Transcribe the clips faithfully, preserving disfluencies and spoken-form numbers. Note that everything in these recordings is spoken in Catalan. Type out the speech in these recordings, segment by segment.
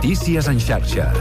Notícies en xarxa.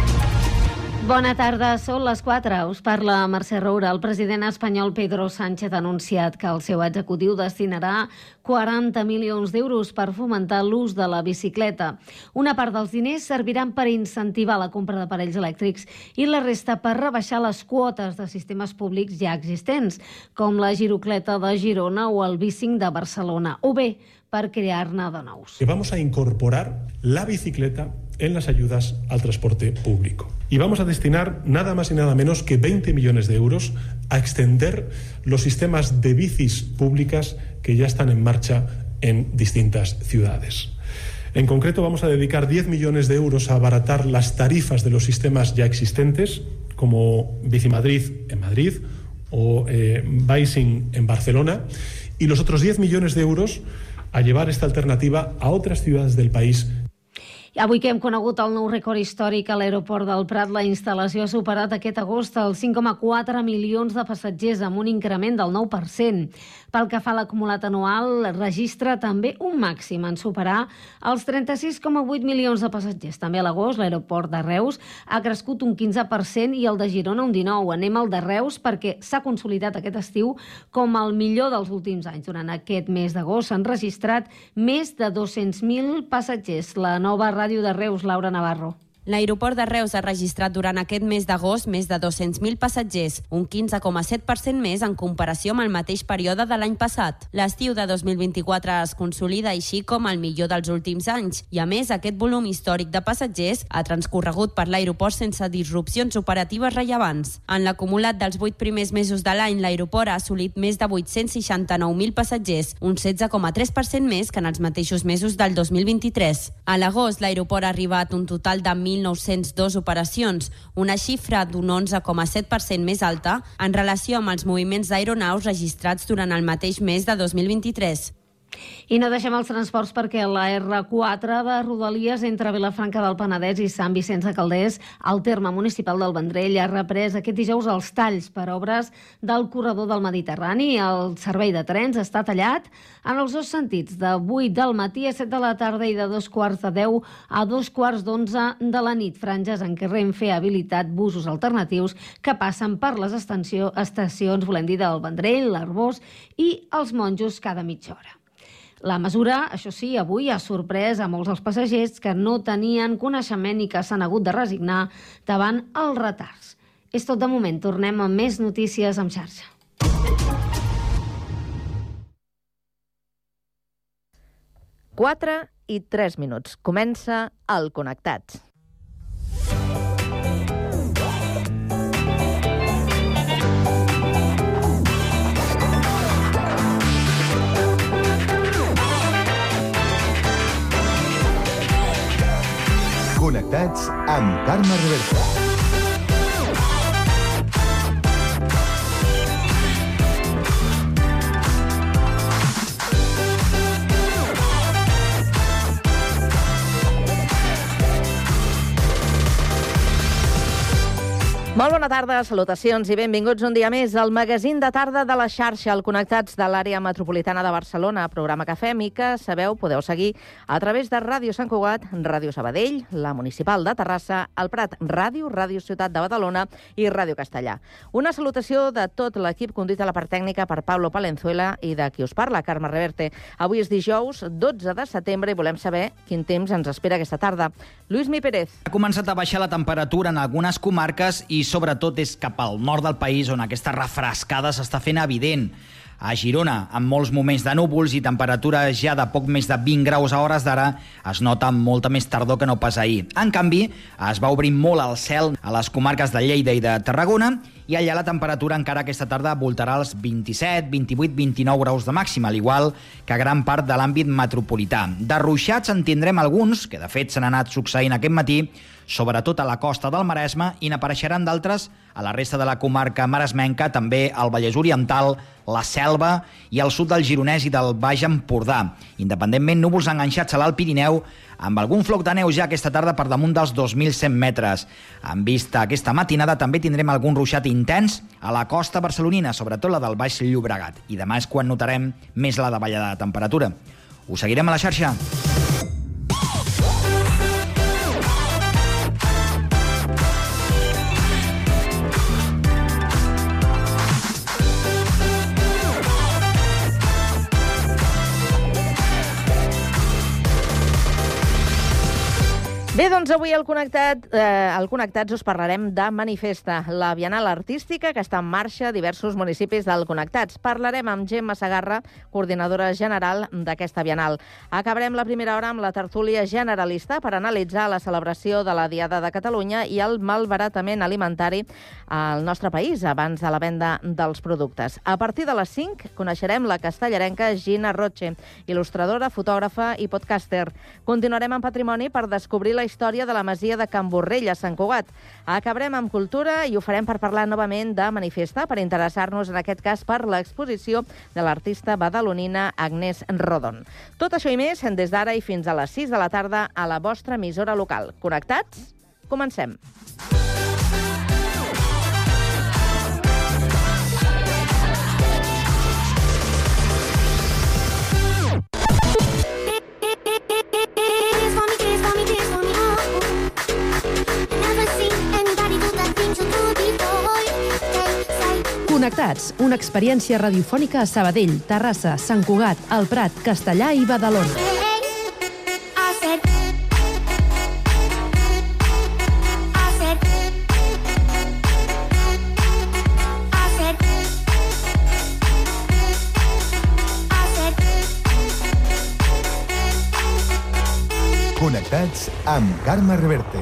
Bona tarda, són les quatre. Us parla Mercè Roura. El president espanyol Pedro Sánchez ha anunciat que el seu executiu destinarà quaranta milions d'euros per fomentar l'ús de la bicicleta. Una part dels diners serviran per incentivar la compra d'aparells elèctrics i la resta per rebaixar les quotes de sistemes públics ja existents, com la Girocleta de Girona o el Bicing de Barcelona, o bé per crear-ne de nous. Vamos a incorporar la bicicleta en las ayudas al transporte público. Y vamos a destinar nada más y nada menos que veinte millones de euros a extender los sistemas de bicis públicas que ya están en marcha en distintas ciudades. En concreto, vamos a dedicar diez millones de euros a abaratar las tarifas de los sistemas ya existentes, como Bicimadrid en Madrid o eh, Bicing en Barcelona, y los otros diez millones de euros a llevar esta alternativa a otras ciudades del país. Avui que hem conegut el nou rècord històric a l'aeroport del Prat, la instal·lació ha superat aquest agost els cinc coma quatre milions de passatgers, amb un increment del nou per cent. Pel que fa a l'acumulat anual, registra també un màxim en superar els trenta-sis coma vuit milions de passatgers. També a l'agost, l'aeroport de Reus ha crescut un quinze per cent i el de Girona un dinou per cent. Anem al de Reus perquè s'ha consolidat aquest estiu com el millor dels últims anys. Durant aquest mes d'agost s'han registrat més de dos-cents mil passatgers. La nova ràdio de Reus, Laura Navarro. L'aeroport de Reus ha registrat durant aquest mes d'agost més de dos-cents mil passatgers, un quinze coma set per cent més en comparació amb el mateix període de l'any passat. L'estiu de dos mil vint-i-quatre es consolida així com el millor dels últims anys i, a més, aquest volum històric de passatgers ha transcorregut per l'aeroport sense disrupcions operatives rellevants. En l'acumulat dels vuit primers mesos de l'any, l'aeroport ha assolit més de vuit-cents seixanta-nou mil passatgers, un setze coma tres per cent més que en els mateixos mesos del dos mil vint-i-tres. A l'agost, l'aeroport ha arribat un total de mil nou-cents dos operacions, una xifra d'un onze coma set per cent més alta en relació amb els moviments d'aeronaus registrats durant el mateix mes de dos mil vint-i-tres. I no deixem els transports perquè la erre quatre de Rodalies entre Vilafranca del Penedès i Sant Vicenç de Calders, al terme municipal del Vendrell, ha reprès aquest dijous els talls per obres del corredor del Mediterrani. El servei de trens està tallat en els dos sentits, de vuit del matí a set de la tarda i de dos quarts de deu a dos quarts d'onze de la nit, franges en què Renfe ha habilitat busos alternatius que passen per les estació, estacions, volem dir, del Vendrell, l'Arbós i els Monjos cada mitja hora. La mesura, això sí, avui ha sorprès a molts dels passatgers que no tenien coneixement i que s'han hagut de resignar davant els retards. És tot de moment. Tornem amb més notícies en xarxa. quatre i tres minuts. Comença el Connectats. Connectats amb Carme Reversa. Molt bona tarda, salutacions i benvinguts un dia més al magazín de tarda de la xarxa, al Connectats de l'àrea metropolitana de Barcelona, programa que fem i que, sabeu, podeu seguir a través de Ràdio Sant Cugat, Ràdio Sabadell, la Municipal de Terrassa, el Prat Ràdio, Ràdio Ciutat de Badalona i Ràdio Castellà. Una salutació de tot l'equip conduït a la part tècnica per Pablo Palenzuela i de qui us parla, Carme Reverte. Avui és dijous, dotze de setembre, i volem saber quin temps ens espera aquesta tarda. Lluís Mi Pérez. Ha començat a baixar la temperatura en algunes comarques i sobretot és cap al nord del país on aquesta refrescada s'està fent evident. A Girona, amb molts moments de núvols i temperatures ja de poc més de vint graus a hores d'ara, es nota molta més tardor que no pas ahir. En canvi, es va obrir molt el cel a les comarques de Lleida i de Tarragona i allà la temperatura encara aquesta tarda voltarà els vint-i-set, vint-i-vuit, vint-i-nou graus de màxima, al igual que gran part de l'àmbit metropolità. De ruixats en tindrem alguns, que de fet s'han anat succeint aquest matí, sobretot a la costa del Maresme, i n'apareixeran d'altres a la resta de la comarca maresmenca, també al Vallès Oriental, la Selva i al sud del Gironès i del Baix Empordà. Independentment, núvols enganxats a l'Alt Pirineu, amb algun floc de neu ja aquesta tarda per damunt dels dos mil cent metres. En vista aquesta matinada també tindrem algun ruixat intens a la costa barcelonina, sobretot la del Baix Llobregat. I demà és quan notarem més la davallada de temperatura. Us seguirem a la xarxa. Bé, doncs avui al Connectat, eh, al Connectats us parlarem de Manifesta, la Bienal Artística que està en marxa a diversos municipis del Connectats. Parlarem amb Gemma Segarra, coordinadora general d'aquesta Bienal. Acabarem la primera hora amb la tertúlia generalista per analitzar la celebració de la Diada de Catalunya i el malbaratament alimentari al nostre país abans de la venda dels productes. A partir de les cinc coneixerem la castellarenca Gina Roche, il·lustradora, fotògrafa i podcaster. Continuarem amb patrimoni per descobrir la història de la masia de Can Borrell a Sant Cugat. Acabarem amb cultura i ho farem per parlar novament de Manifesta, per interessar-nos en aquest cas per l'exposició de l'artista badalonina Agnès Rodon. Tot això i més des d'ara i fins a les sis de la tarda a la vostra emissora local. Connectats? Comencem. Connectats, una experiència radiofònica a Sabadell, Terrassa, Sant Cugat, El Prat, Castellà i Badalona. Connectats amb Carme Reverte.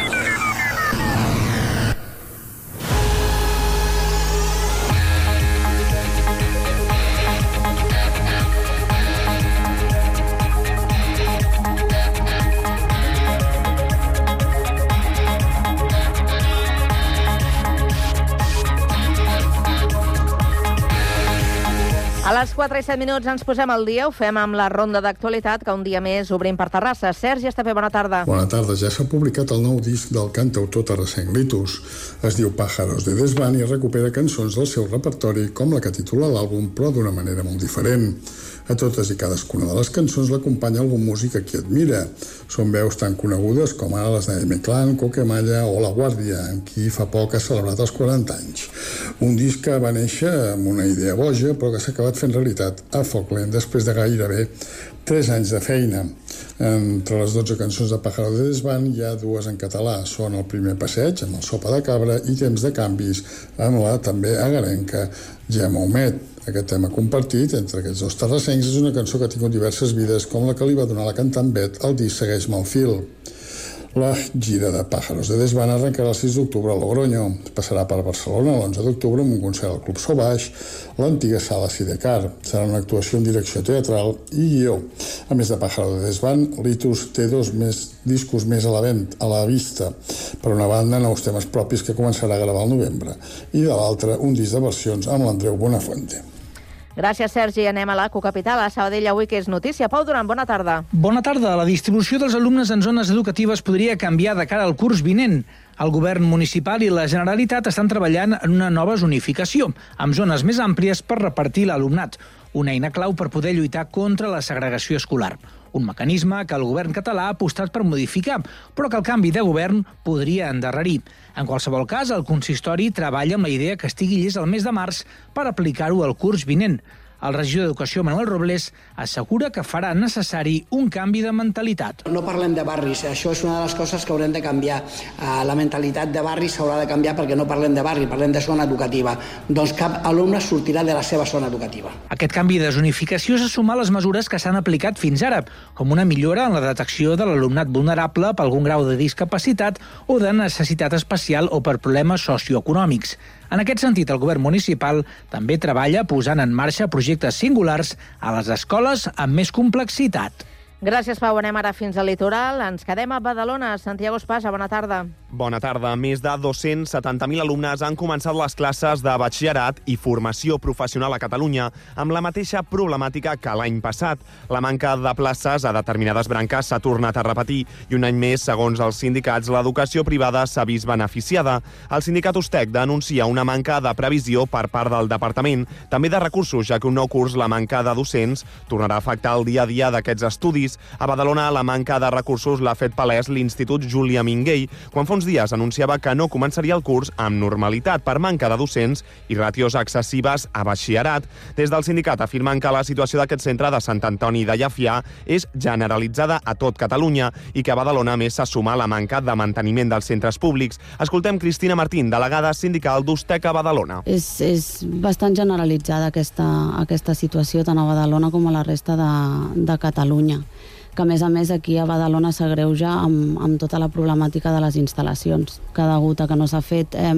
A les quatre i set minuts ens posem al dia, ho fem amb la ronda d'actualitat que un dia més obrim per Terrassa. Sergi Estapé, bona tarda. Bona tarda. Ja s'ha publicat el nou disc del cantautor terrassenc Litus. Es diu Pájaros de Desván i recupera cançons del seu repertori com la que titula l'àlbum, però d'una manera molt diferent. A totes i cadascuna de les cançons l'acompanya algun músic a qui admira. Són veus tan conegudes com ara les de M-Clan, Coquemalla o La Guàrdia, amb qui fa poc ha celebrat els quaranta anys. Un disc que va néixer amb una idea boja, però que s'ha acabat fent realitat a foc lent després de gairebé tres anys de feina. Entre les dotze cançons de Pájaro de Desván hi ha dues en català. Són El primer passeig, amb el Sopa de Cabra, i Temps de canvis, amb la també agarenca Gemma Humet. Aquest tema compartit entre aquests dos terrassencs és una cançó que ha tingut diverses vides, com la que li va donar la cantant Bet al disc Segueix-me el fil. La gira de Pájaros de Desván arrencarà el sis d'octubre a Logroño. Passarà per Barcelona l'onze d'octubre amb un concert al Club Sauvage, l'antiga sala Sidecar. Serà una actuació en direcció teatral i guió. A més de Pájaro de Desván, Litus té dos més discos més a la, vent, a la vista. Per una banda, nous temes propis que començarà a gravar al novembre, i de l'altra, un disc de versions amb l'Andreu Bonafuente. Gràcies, Sergi. Anem a l'A Q Capital, a Sabadell avui, que és notícia. Pau Duran, bona tarda. Bona tarda. La distribució dels alumnes en zones educatives podria canviar de cara al curs vinent. El govern municipal i la Generalitat estan treballant en una nova zonificació, amb zones més àmplies per repartir l'alumnat. Una eina clau per poder lluitar contra la segregació escolar. Un mecanisme que el govern català ha apostat per modificar, però que el canvi de govern podria endarrerir. En qualsevol cas, el consistori treballa amb la idea que estigui llest el mes de març per aplicar-ho al curs vinent. El regidor d'Educació, Manuel Robles, assegura que farà necessari un canvi de mentalitat. No parlem de barris, això és una de les coses que haurem de canviar. La mentalitat de barri s'haurà de canviar perquè no parlem de barri, parlem de zona educativa. Doncs cap alumne sortirà de la seva zona educativa. Aquest canvi de zonificació se suma a les mesures que s'han aplicat fins ara, com una millora en la detecció de l'alumnat vulnerable per algun grau de discapacitat o de necessitat especial o per problemes socioeconòmics. En aquest sentit, el govern municipal també treballa posant en marxa projectes singulars a les escoles amb més complexitat. Gràcies, Pau. Anem ara fins al litoral. Ens quedem a Badalona. Santiago Espasa, bona tarda. Bona tarda. Més de dos-cents setanta mil alumnes han començat les classes de batxillerat i formació professional a Catalunya amb la mateixa problemàtica que l'any passat. La manca de places a determinades branques s'ha tornat a repetir i un any més, segons els sindicats, l'educació privada s'ha vist beneficiada. El sindicat Ustec denuncia una manca de previsió per part del departament, també de recursos, ja que un nou curs, la manca de docents, tornarà a afectar el dia a dia d'aquests estudis. estudis. A Badalona, la manca de recursos l'ha fet palès l'Institut Júlia Minguell, quan fa uns dies anunciava que no començaria el curs amb normalitat per manca de docents i ràtios excessives a batxillerat. Des del sindicat afirmen que la situació d'aquest centre de Sant Antoni de Llefià és generalitzada a tot Catalunya i que a Badalona més se suma la manca de manteniment dels centres públics. Escoltem Cristina Martín, delegada sindical d'Usteca Badalona. És, és bastant generalitzada aquesta, aquesta situació tant a Badalona com a la resta de, de Catalunya, que a més a més aquí a Badalona s'agreuja amb, amb tota la problemàtica de les instal·lacions, que degut a que no s'ha fet eh,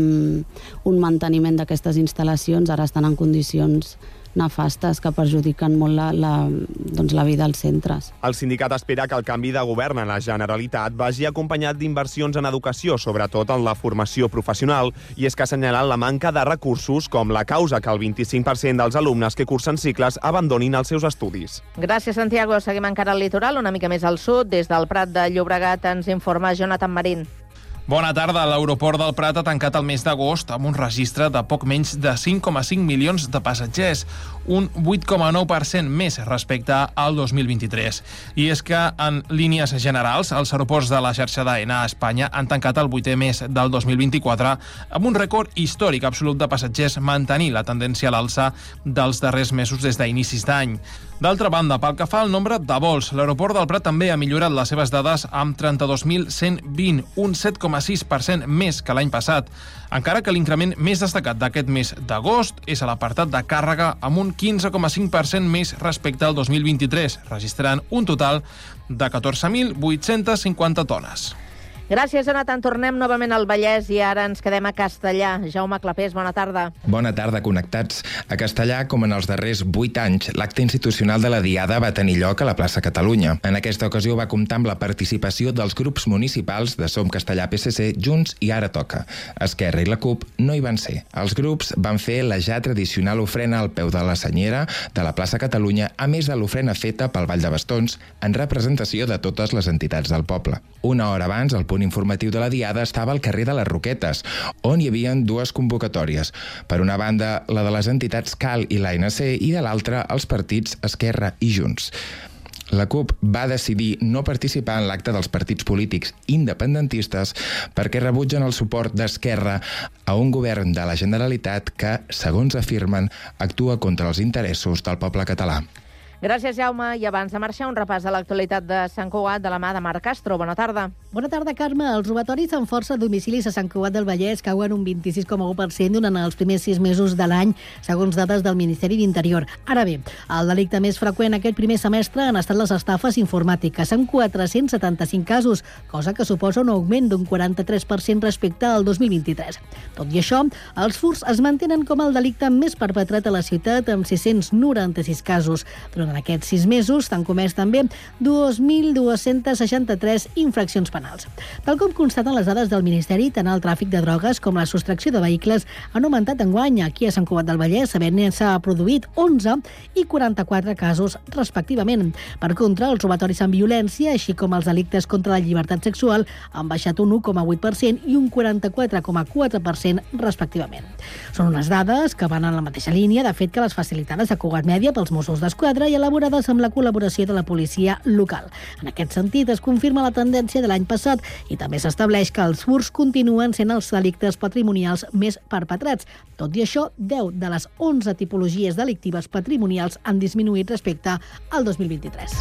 un manteniment d'aquestes instal·lacions, ara estan en condicions nefastes que perjudiquen molt la, la, doncs la vida als centres. El sindicat espera que el canvi de govern a la Generalitat vagi acompanyat d'inversions en educació, sobretot en la formació professional, i és que assenyalen la manca de recursos com la causa que el vint-i-cinc per cent dels alumnes que cursen cicles abandonin els seus estudis. Gràcies, Santiago. Seguim encara al litoral, una mica més al sud. Des del Prat de Llobregat ens informa Jonathan Marín. Bona tarda. L'aeroport del Prat ha tancat el mes d'agost amb un registre de poc menys de cinc coma cinc milions de passatgers, un vuit coma nou per cent més respecte al dos mil vint-i-tres. I és que, en línies generals, els aeroports de la xarxa d'AENA a Espanya han tancat el vuitè mes del dos mil vint-i-quatre amb un rècord històric absolut de passatgers, mantenint la tendència a l'alça dels darrers mesos des d'inicis d'any. D'altra banda, pel que fa al nombre de vols, l'aeroport del Prat també ha millorat les seves dades amb trenta-dos mil cent vint, un set coma sis per cent més que l'any passat, encara que l'increment més destacat d'aquest mes d'agost és a l'apartat de càrrega amb un quinze coma cinc per cent més respecte al dos mil vint-i-tres, registrant un total de catorze mil vuit-cents cinquanta tones. Gràcies, Jonathan. Tornem novament al Vallès i ara ens quedem a Castellà. Jaume Clapés, bona tarda. Bona tarda, connectats. A Castellà, com en els darrers vuit anys, l'acte institucional de la Diada va tenir lloc a la plaça Catalunya. En aquesta ocasió va comptar amb la participació dels grups municipals de Som Castellà P S C, Junts i Ara Toca. Esquerra i la CUP no hi van ser. Els grups van fer la ja tradicional ofrena al peu de la senyera de la plaça Catalunya, a més de l'ofrena feta pel Vall de Bastons, en representació de totes les entitats del poble. Una hora abans, el punt informatiu de la Diada estava al carrer de les Roquetes, on hi havia dues convocatòries. Per una banda, la de les entitats Cal i l'A N C, i de l'altra, els partits Esquerra i Junts. La CUP va decidir no participar en l'acte dels partits polítics independentistes perquè rebutgen el suport d'Esquerra a un govern de la Generalitat que, segons afirmen, actua contra els interessos del poble català. Gràcies, Jaume. I abans de marxar, un repàs de l'actualitat de Sant Cugat de la mà de Marc Castro. Bona tarda. Bona tarda, Carme. Els robatoris amb força a domicilis a Sant Cugat del Vallès cauen un vint-i-sis coma u per cent durant els primers sis mesos de l'any, segons dades del Ministeri d'Interior. Ara bé, el delicte més freqüent aquest primer semestre han estat les estafes informàtiques, amb quatre-cents setanta-cinc casos, cosa que suposa un augment d'un quaranta-tres per cent respecte al dos mil vint-i-tres. Tot i això, els furts es mantenen com el delicte més perpetrat a la ciutat, amb sis-cents noranta-sis casos. Durant En aquests sis mesos s'han comès també dos mil dos-cents seixanta-tres infraccions penals. Tal com constaten les dades del Ministeri, tant el tràfic de drogues com la sostracció de vehicles han augmentat enguany. Aquí a Sant Cugat del Vallès s'ha produït onze i quaranta-quatre casos respectivament. Per contra, els robatoris amb violència, així com els delictes contra la llibertat sexual, han baixat un u coma vuit per cent i un quaranta-quatre coma quatre per cent respectivament. Són unes dades que van en la mateixa línia, de fet, que les facilitades a Cugat Mèdia pels Mossos d'Esquadra i elaborades amb la col·laboració de la policia local. En aquest sentit, es confirma la tendència de l'any passat i també s'estableix que els furts continuen sent els delictes patrimonials més perpetrats. Tot i això, deu de les onze tipologies delictives patrimonials han disminuït respecte al dos mil vint-i-tres.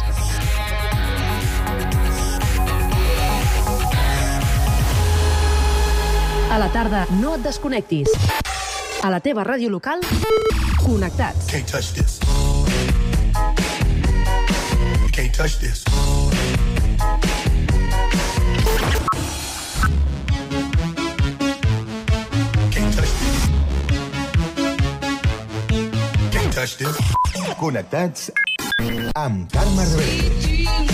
A la tarda, no et desconnectis. A la teva ràdio local, connectats. Can't touch this. Can't touch this. Can't touch this. Can't touch this. Connectats amb Carme Reverte.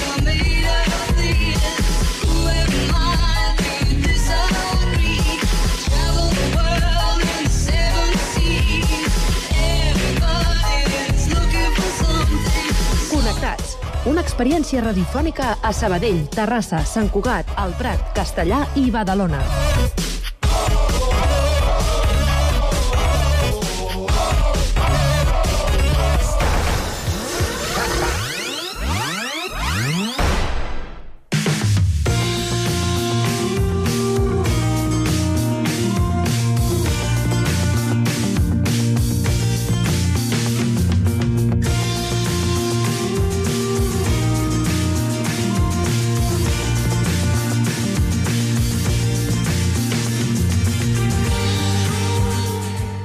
Connectats. Una experiència radiofònica a Sabadell, Terrassa, Sant Cugat, el Prat, Castellà i Badalona.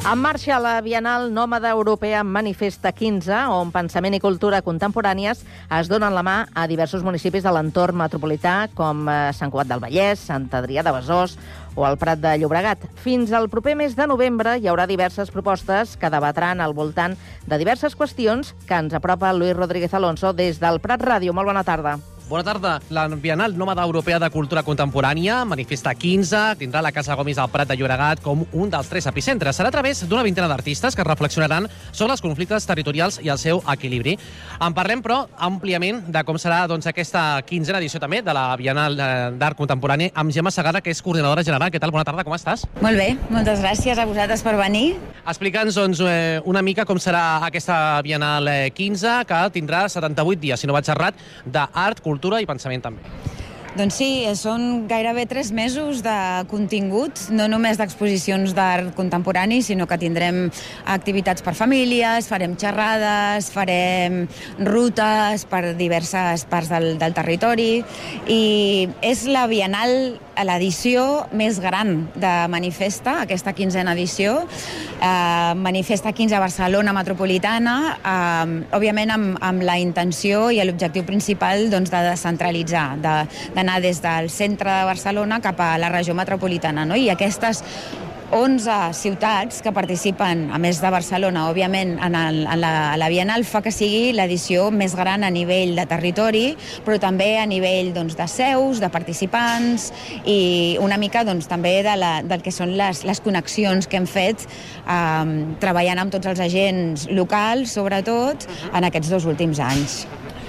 En marxa la Bienal Nòmada Europea Manifesta quinze, on pensament i cultura contemporànies es donen la mà a diversos municipis de l'entorn metropolità, com Sant Cugat del Vallès, Sant Adrià de Besòs o el Prat de Llobregat. Fins al proper mes de novembre hi haurà diverses propostes que debatran al voltant de diverses qüestions que ens apropa Luis Rodríguez Alonso des del Prat Ràdio. Molt bona tarda. Bona tarda. La Bienal Nòmada Europea de Cultura Contemporània, Manifesta quinze, tindrà la Casa Gomis al Prat de Llobregat com un dels tres epicentres. Serà a través d'una vintena d'artistes que reflexionaran sobre els conflictes territorials i el seu equilibri. En parlem, però, àmpliament de com serà doncs, aquesta quinzena edició també de la Bienal d'Art Contemporani amb Gemma Segarra, que és coordinadora general. Què tal? Bona tarda, com estàs? Molt bé, moltes gràcies a vosaltres per venir. Explica'ns doncs, una mica com serà aquesta Bienal quinze, que tindrà setanta-vuit dies, si no vaig errat, d'art, cultura i pensament també. Doncs sí, són gairebé tres mesos de contingut, no només d'exposicions d'art contemporani, sinó que tindrem activitats per famílies, farem xerrades, farem rutes per diverses parts del, del territori, i és la Bienal, l'edició més gran de Manifesta, aquesta quinzena edició. Eh, Manifesta quinze a Barcelona metropolitana, eh, òbviament amb, amb la intenció i l'objectiu principal doncs, de descentralitzar, de, d'anar des del centre de Barcelona cap a la regió metropolitana, no? I aquestes onze ciutats que participen, a més de Barcelona, òbviament, en, el, en la, la Bienal, fa que sigui l'edició més gran a nivell de territori, però també a nivell doncs, de seus, de participants i una mica doncs, també de la, del que són les, les connexions que hem fet eh, treballant amb tots els agents locals, sobretot, en aquests dos últims anys.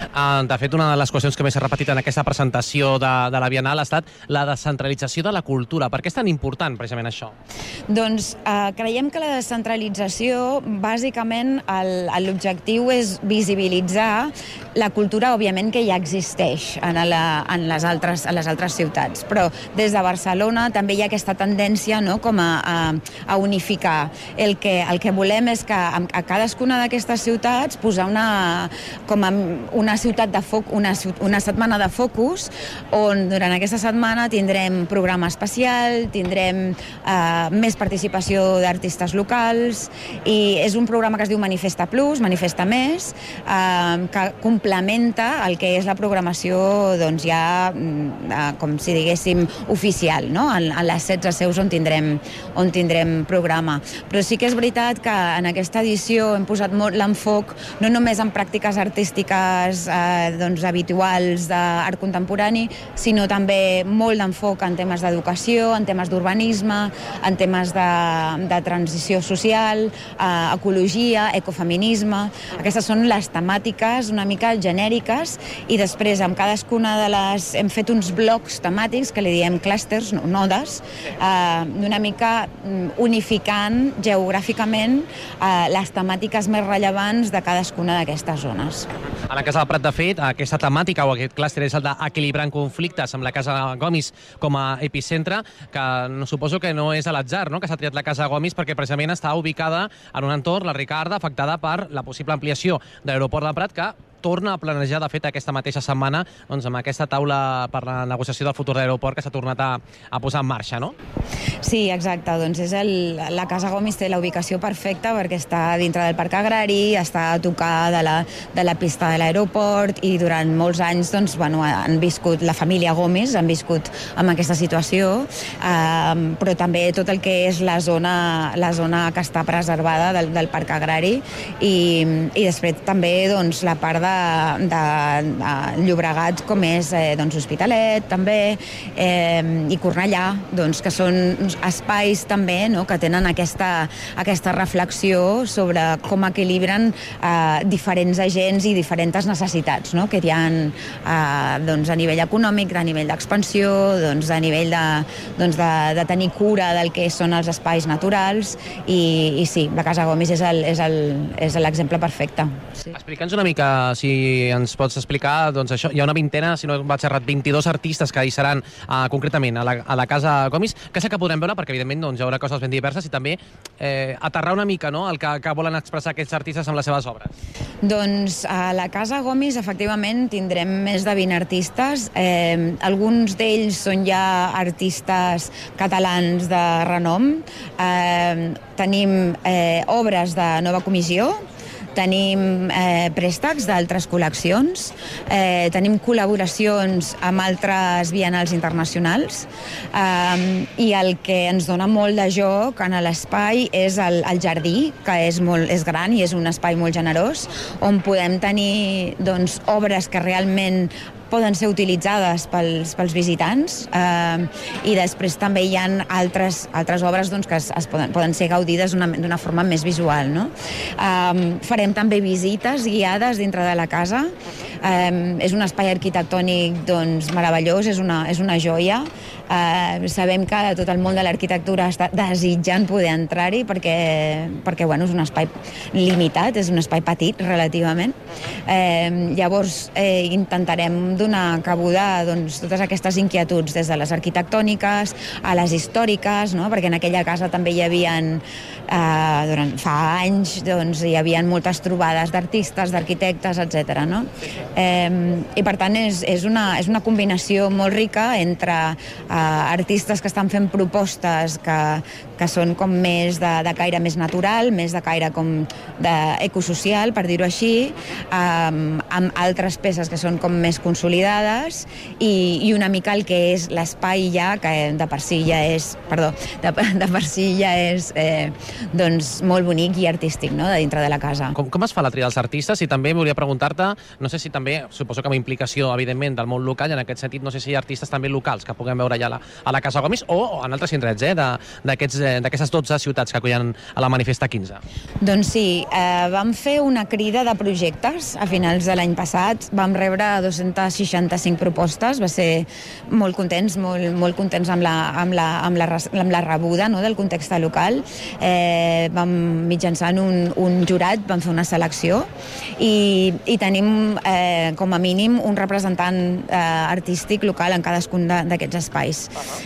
De fet, una de les qüestions que més s'ha repetit en aquesta presentació de, de la Bienal ha estat la descentralització de la cultura. Per què és tan important, precisament, això? Doncs eh, creiem que la descentralització, bàsicament, l'objectiu és visibilitzar la cultura, òbviament, que ja existeix en, la, en, les altres, en les altres ciutats. Però des de Barcelona també hi ha aquesta tendència, no?, com a, a, a unificar. El que, el que volem és que a, a cadascuna d'aquestes ciutats posar una, com a, una ciutat de foc, una, una setmana de focus, on durant aquesta setmana tindrem programa especial, tindrem eh, més participació d'artistes locals, i és un programa que es diu Manifesta Plus, Manifesta Més, eh, que complementa el que és la programació doncs, ja, eh, com si diguéssim, oficial, no? En, en les setze seus on tindrem, on tindrem programa. Però sí que és veritat que en aquesta edició hem posat molt l'enfoc no només en pràctiques artístiques Eh, doncs, habituals d'art contemporani, sinó també molt d'enfoc en temes d'educació, en temes d'urbanisme, en temes de, de transició social, eh, ecologia, ecofeminisme. Aquestes són les temàtiques una mica genèriques, i després amb cadascuna de les... hem fet uns blocs temàtics que li diem clústers, no, nodes, eh, d'una mica unificant geogràficament eh, les temàtiques més rellevants de cadascuna d'aquestes zones. En la Casa del Prat, de fet, aquesta temàtica o aquest clúster és el d'equilibrant conflictes, amb la Casa Gomis com a epicentre, que no, suposo que no és a l'atzar, no?, que s'ha triat la Casa Gomis perquè precisament està ubicada en un entorn, la Ricarda, afectada per la possible ampliació de l'aeroport del Prat, que torna a planejar, de fet, aquesta mateixa setmana doncs, amb aquesta taula per la negociació del futur de l'aeroport que s'ha tornat a, a posar en marxa, no? Sí, exacte. Doncs és el, la Casa Gomis té la ubicació perfecta perquè està dintre del parc agrari, està a tocar de la, de la pista de l'aeroport, i durant molts anys doncs, bueno, han viscut, la família Gomis han viscut amb aquesta situació, eh, però també tot el que és la zona, la zona que està preservada del, del parc agrari, i, i després també doncs, la part de De, de, de Llobregat, com és eh, doncs, Hospitalet també, eh, i Cornellà, doncs, que són espais també, no?, que tenen aquesta, aquesta reflexió sobre com equilibren eh, diferents agents i diferents necessitats, no?, que hi ha eh, doncs, a nivell econòmic, a nivell d'expansió, doncs, a nivell de, doncs, de, de tenir cura del que són els espais naturals, i, i sí, la Casa Gomis és l'exemple perfecte. Sí. Explica'ns una mica, si ens pots explicar, doncs això, hi ha una vintena, si no vaig errat, vint-i-dos artistes que hi seran uh, concretament a la, a la Casa Gomis, que sé que podrem veure, perquè evidentment doncs, hi haurà coses ben diverses, i també eh, aterrar una mica, no?, el que, que volen expressar aquests artistes amb les seves obres. Doncs a la Casa Gomis, efectivament, tindrem més de vint artistes. Eh, alguns d'ells són ja artistes catalans de renom. Eh, tenim eh, obres de nova comissió, tenim eh, préstecs d'altres col·leccions, eh, tenim col·laboracions amb altres bienals internacionals, eh, i el que ens dona molt de joc en l'espai és el, el jardí, que és, molt, és gran i és un espai molt generós, on podem tenir doncs, obres que realment poden ser utilitzades pels, pels visitants, eh, i després també hi ha altres, altres obres doncs, que es, es poden, poden ser gaudides d'una forma més visual. No? Eh, farem també visites guiades dintre de la casa. Eh, és un espai arquitectònic doncs, meravellós, és una, és una joia. Eh, sabem que tot el món de l'arquitectura està desitjant poder entrar-hi perquè, perquè bueno, és un espai limitat, és un espai petit relativament. Eh, llavors eh, intentarem donar cabuda a doncs, totes aquestes inquietuds, des de les arquitectòniques a les històriques, no? Perquè en aquella casa també hi havia, eh, durant fa anys, doncs, hi havia moltes trobades d'artistes, d'arquitectes, etcètera. No? Eh, I per tant és, és, una, és una combinació molt rica entre eh, artistes que estan fent propostes que, que són com més de, de caire més natural, més de caire com d'ecosocial, per dir-ho així, eh, amb altres peces que són com més consolidades i, i una mica el que és l'espai ja, que de per si ja és, perdó, de, de per si ja és eh, doncs molt bonic i artístic, no?, de dintre de la casa. Com, com es fa la tria dels artistes? I també volia preguntar-te, no sé si també, suposo que amb implicació, evidentment, del món local, i en aquest sentit no sé si hi ha artistes també locals que puguem veure ja a la, a la Casa Gomis o, o en altres indrets, eh, d'aquestes dotze ciutats que acollen a la Manifesta quinze. Doncs sí, eh, vam fer una crida de projectes a finals de l'any passat, vam rebre dos-centes seixanta-cinc propostes, va ser molt contents, molt, molt contents amb la, amb la, amb la, amb la rebuda, no?, del context local. Eh, vam mitjançant un, un jurat, vam fer una selecció i, i tenim eh, com a mínim un representant eh, artístic local en cadascun d'aquests espais.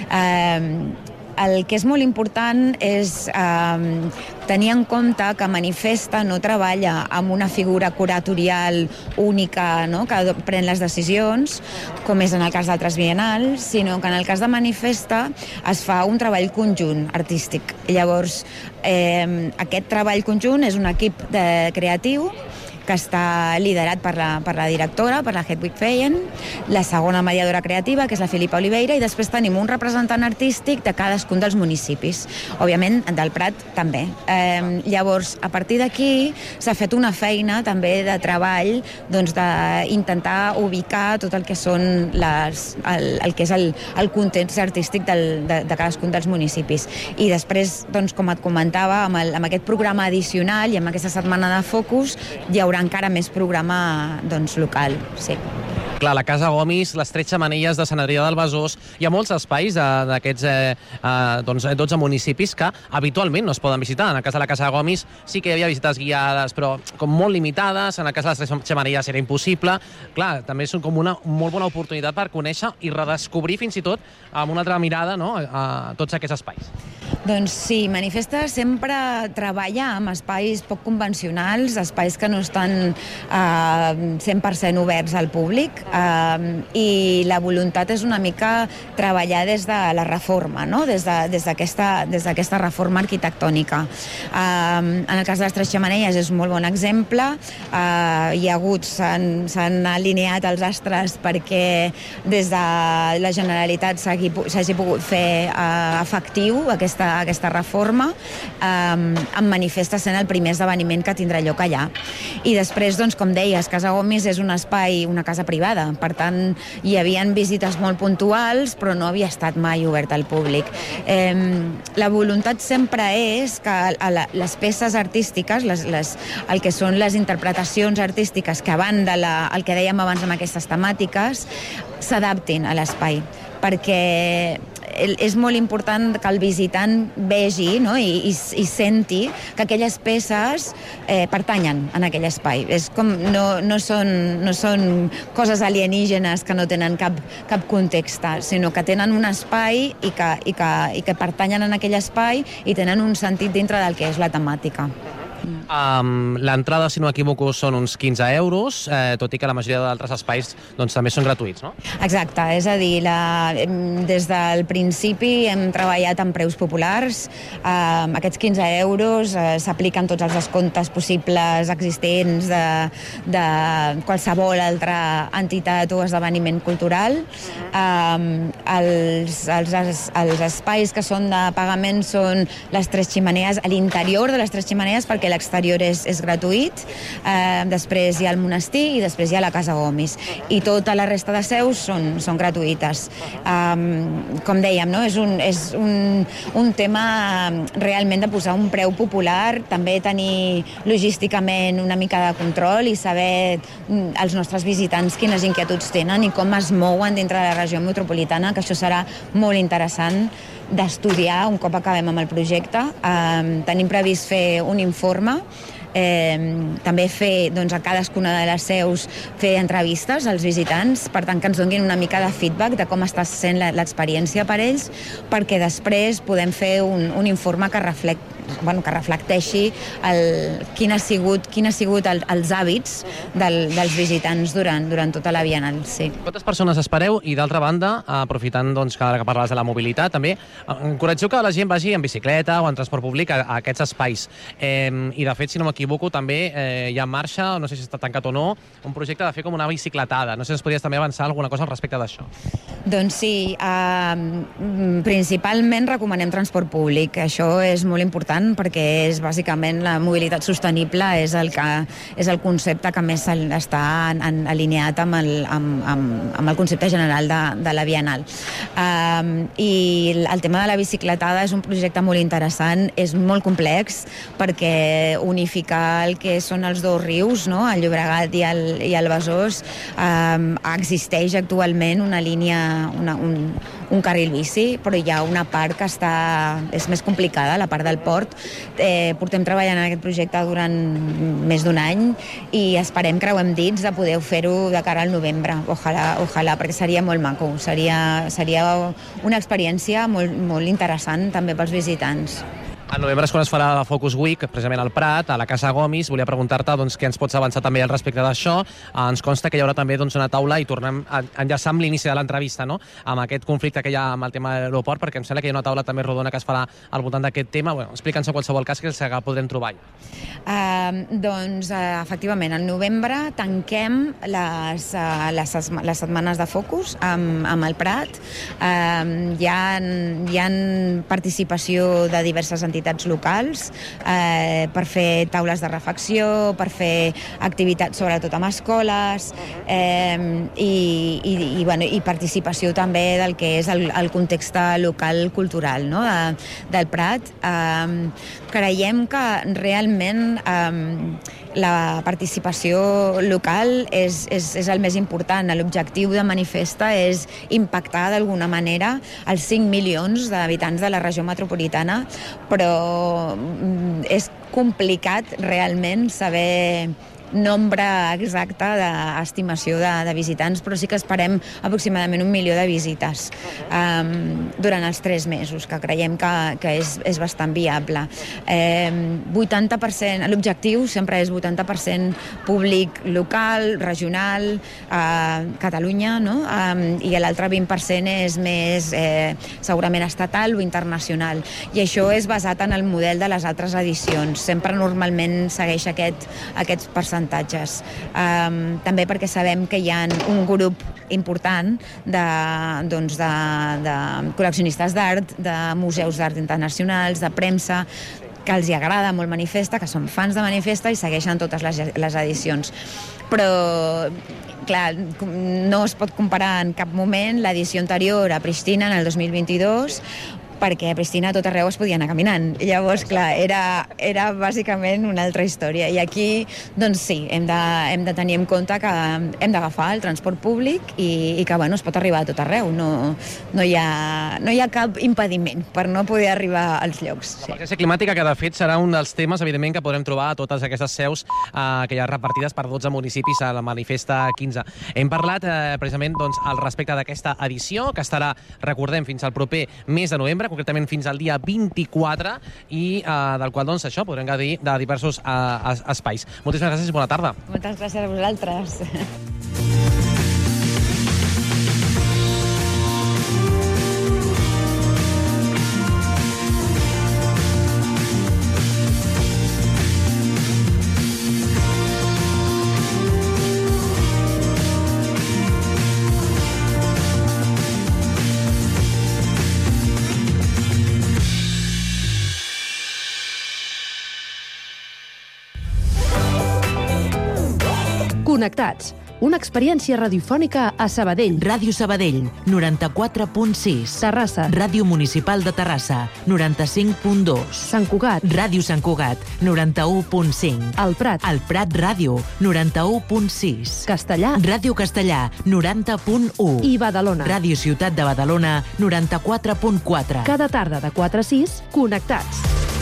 Eh, El que és molt important és eh, tenir en compte que Manifesta no treballa amb una figura curatorial única, no?, que pren les decisions, com és en el cas d'altres bienals, sinó que en el cas de Manifesta es fa un treball conjunt artístic. Llavors, eh, aquest treball conjunt és un equip de creatiu que està liderat per la, per la directora, per la Hedwig Feyen, la segona mediadora creativa, que és la Filipa Oliveira, i després tenim un representant artístic de cadascun dels municipis. Òbviament, del Prat també. Eh, llavors, a partir d'aquí s'ha fet una feina també de treball doncs, d'intentar ubicar tot el que són les, el, el que és el, el context artístic del, de, de cadascun dels municipis. I després, doncs, com et comentava, amb, el, amb aquest programa addicional i amb aquesta setmana de focus, hi haurà encara més programa doncs, local, sí. Clar, la Casa Gomis, les Tres Xemeneies de Sant Adrià del Besòs, hi ha molts espais d'aquests eh, eh, doncs, dotze municipis que habitualment no es poden visitar. En el cas de la Casa Gomis sí que hi havia visites guiades, però com molt limitades. En el cas de les Tres Xemeneies era impossible. Clar, també és com una molt bona oportunitat per conèixer i redescobrir fins i tot amb una altra mirada, no?, a tots aquests espais. Doncs sí, Manifesta sempre treballa amb espais poc convencionals, espais que no estan eh, cent per cent oberts al públic, eh, i la voluntat és una mica treballar des de la reforma, no?, des d'aquesta des d'aquesta reforma arquitectònica. Eh, en el cas de les Tres Xemeneies és un molt bon exemple. Eh, hi ha hagut, s'han alineat els astres perquè des de la Generalitat s'hagi pogut fer eh, efectiu aquesta aquesta reforma, eh, amb Manifesta sent el primer esdeveniment que tindrà lloc allà. I després, doncs, com deies, Casa Gomis és un espai, una casa privada, per tant, hi havien visites molt puntuals, però no havia estat mai obert al públic. Eh, la voluntat sempre és que a la, les peces artístiques, les, les, el que són les interpretacions artístiques que van de la, el que dèiem abans amb aquestes temàtiques, s'adaptin a l'espai, perquè és molt important que el visitant vegi, no? I, i, i senti que aquelles peces eh, pertanyen en aquell espai. És com, no, no, són, no són coses alienígenes que no tenen cap, cap context, sinó que tenen un espai i que, i, que, i que pertanyen en aquell espai i tenen un sentit dintre del que és la temàtica. Um, L'entrada, si no m'equivoco, són uns quinze euros, eh, tot i que la majoria d'altres espais doncs, també són gratuïts, no? Exacte, és a dir, la, des del principi hem treballat amb preus populars. Uh, aquests quinze euros uh, s'apliquen tots els descomptes possibles existents de, de qualsevol altra entitat o esdeveniment cultural. Uh, els, els, els espais que són de pagament són les tres xemeneies, a l'interior de les tres xemeneies, perquè l'exterior és, és gratuït, eh, després hi ha el monestir i després hi ha la Casa Gomis. I tota la resta de seus són, són gratuïtes. Um, com dèiem, no? és, un, és un, un tema realment de posar un preu popular, també tenir logísticament una mica de control i saber els nostres visitants quines inquietuds tenen i com es mouen dintre de la regió metropolitana, que això serà molt interessant d'estudiar un cop acabem amb el projecte. Eh, tenim previst fer un informe, eh, també fer doncs, a cadascuna de les seus fer entrevistes als visitants, per tant que ens donin una mica de feedback de com està sent l'experiència per ells, perquè després podem fer un, un informe que reflecti Bueno, que reflecteixi el, quin ha sigut, quin ha sigut el, els hàbits del, dels visitants durant, durant tota la Bienal. Sí. Quantes persones espereu? I d'altra banda, aprofitant doncs, que, que parles de la mobilitat, també encoratgeu que la gent vagi en bicicleta o en transport públic a, a aquests espais. Eh, I de fet, si no m'equivoco, també eh, hi ha en marxa, no sé si està tancat o no, un projecte de fer com una bicicletada. No sé si ens podries també avançar alguna cosa al respecte d'això. Doncs sí, eh, principalment recomanem transport públic. Això és molt important perquè és bàsicament la mobilitat sostenible, és el, que, és el concepte que més està en, en, alineat amb el, amb, amb, amb el concepte general de, de la Bienal. Um, I el tema de la bicicletada és un projecte molt interessant, és molt complex perquè unificar el que són els dos rius, no? El Llobregat i el, i el Besòs, um, existeix actualment una línia, una, un, un carril bici, però hi ha una part que està, és més complicada, la part del port. Eh, portem treballant en aquest projecte durant més d'un any i esperem, creuem dits, de poder fer-ho de cara al novembre. Ojalà, ojalà, perquè seria molt maco. Seria, seria una experiència molt, molt interessant també pels visitants. Al novembre és quan es farà la Focus Week, precisament al Prat, a la Casa Gomis. Volia preguntar-te doncs, què ens pots avançar també al respecte d'això. Ens consta que hi haurà també doncs, una taula i tornem a enllaçar amb l'inici de l'entrevista, no? Amb aquest conflicte que hi ha amb el tema de l'aeroport, perquè em sembla que hi ha una taula també rodona que es farà al voltant d'aquest tema. Bueno, explica'ns en qualsevol cas que el podrem trobar. Uh, doncs, uh, efectivament, al novembre tanquem les, uh, les, les setmanes de Focus amb, amb el Prat. Uh, hi, ha, hi ha participació de diverses entitats entitats locals eh, per fer taules de reflexió, per fer activitats sobretot amb escoles eh, i, i, i, bueno, i participació també del que és el, el context local cultural, no? de, del Prat. Eh, creiem que realment eh, la participació local és, és, és el més important. L'objectiu de Manifesta és impactar d'alguna manera els cinc milions d'habitants de la regió metropolitana, però és complicat realment saber nombre exacte d'estimació de, de visitants, però sí que esperem aproximadament un milió de visites um, durant els tres mesos, que creiem que, que és, és bastant viable. Um, vuitanta per cent, l'objectiu sempre és vuitanta per cent públic local, regional, uh, Catalunya, no? Um, i l'altre vint per cent és més eh, segurament estatal o internacional. I això és basat en el model de les altres edicions. Sempre normalment segueix aquest, aquests percentatges. Um, també perquè sabem que hi ha un grup important de, doncs de, de col·leccionistes d'art, de museus d'art internacionals, de premsa, que els hi agrada molt Manifesta, que són fans de Manifesta i segueixen totes les, les edicions. Però, clar, no es pot comparar en cap moment l'edició anterior a Pristina, en el dos mil vint-i-dos, perquè a Pristina a tot arreu es podia anar caminant. Llavors, clar, era, era bàsicament una altra història. I aquí, doncs sí, hem de, hem de tenir en compte que hem d'agafar el transport públic i, i que, bueno, es pot arribar a tot arreu. No, no, hi ha, no hi ha cap impediment per no poder arribar als llocs. Sí. L'emergència climàtica, que de fet serà un dels temes, evidentment, que podrem trobar a totes aquestes seus eh, que hi ha repartides per dotze municipis a la Manifesta quinze. Hem parlat eh, precisament doncs, al respecte d'aquesta edició, que estarà, recordem, fins al proper mes de novembre, concretament fins al dia vint-i-quatre, i eh, del qual, doncs, això, podrem gaudir de diversos eh, espais. Moltíssimes gràcies i bona tarda. Moltes gràcies a vosaltres. Connectats, una experiència radiofònica a Sabadell. Ràdio Sabadell, noranta-quatre punt sis. Terrassa. Ràdio Municipal de Terrassa, noranta-cinc punt dos. Sant Cugat. Ràdio Sant Cugat, noranta-u punt cinc. El Prat. El Prat Ràdio, noranta-u punt sis. Castellà. Ràdio Castellà, noranta punt u. I Badalona. Ràdio Ciutat de Badalona, noranta-quatre punt quatre. Cada tarda de quatre a sis, Connectats.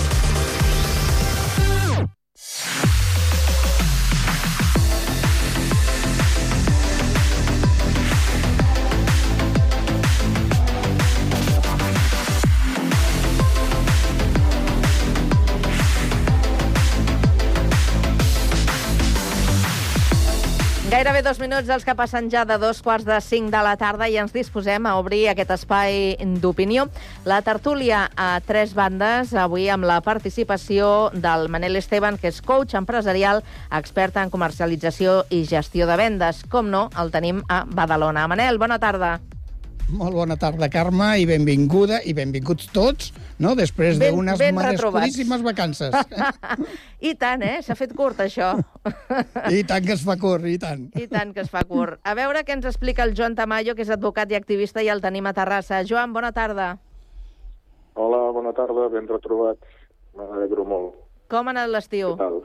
Gairebé dos minuts els que passen ja de dos quarts de cinc de la tarda i ens disposem a obrir aquest espai d'opinió. La tertúlia a tres bandes, avui amb la participació del Manel Esteban, que és coach empresarial, expert en comercialització i gestió de vendes. Com no, el tenim a Badalona. Manel, bona tarda. Molt bona tarda, Carme, i benvinguda, i benvinguts tots, no?, després d'unes merescudíssimes vacances. I tant, eh? S'ha fet curt, això. I tant que es fa curt, i tant. I tant que es fa curt. A veure què ens explica el Joan Tamayo, que és advocat i activista, i el tenim a Terrassa. Joan, bona tarda. Hola, bona tarda, ben retrobat. M'alegro molt. Com ha anat l'estiu? Què tal?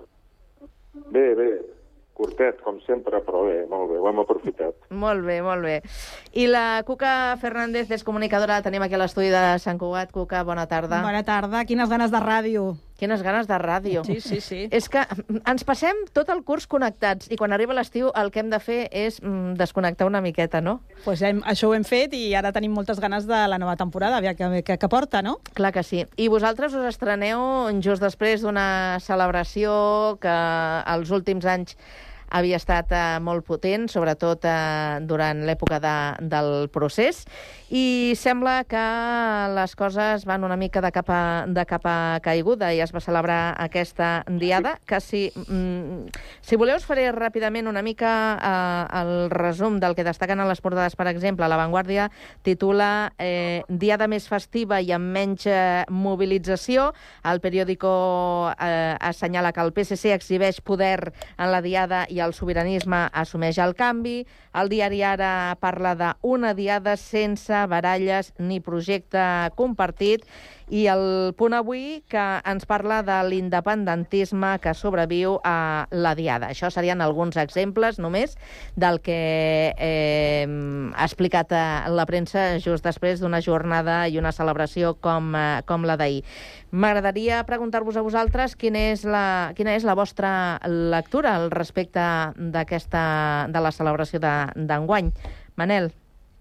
Bé, bé. Curtet, com sempre, però bé, molt bé, ho hem aprofitat. Molt bé, molt bé. I la Cuca Fernández és comunicadora, la tenim aquí a l'estudi de Sant Cugat. Cuca, bona tarda. Bona tarda, quines ganes de ràdio. Quines ganes de ràdio. Sí, sí, sí. És que ens passem tot el curs connectats i quan arriba l'estiu el que hem de fer és mm, desconnectar una miqueta, no? Pues hem, això ho hem fet i ara tenim moltes ganes de la nova temporada, aviam que, que, que porta, no? Clar que sí. I vosaltres us estreneu just després d'una celebració que els últims anys havia estat eh, molt potent, sobretot eh, durant l'època de, del procés, i sembla que les coses van una mica de cap a, de cap a caiguda i es va celebrar aquesta diada, que si, mm, si voleu us faré ràpidament una mica eh, el resum del que destaquen a les portades, per exemple. La Vanguardia titula eh, Diada més festiva i amb menys eh, mobilització. El periòdico eh, assenyala que el P S C exhibeix poder en la diada i el sobiranisme assumeix el canvi. El diari Ara parla d'una diada sense baralles ni projecte compartit. I el Punt Avui, que ens parla de l'independentisme que sobreviu a la diada. Això serien alguns exemples només del que eh, ha explicat la premsa just després d'una jornada i una celebració com, eh, com la d'ahir. M'agradaria preguntar-vos a vosaltres quina és la, quina és la vostra lectura al respecte d'aquesta, de la celebració d'enguany. Manel.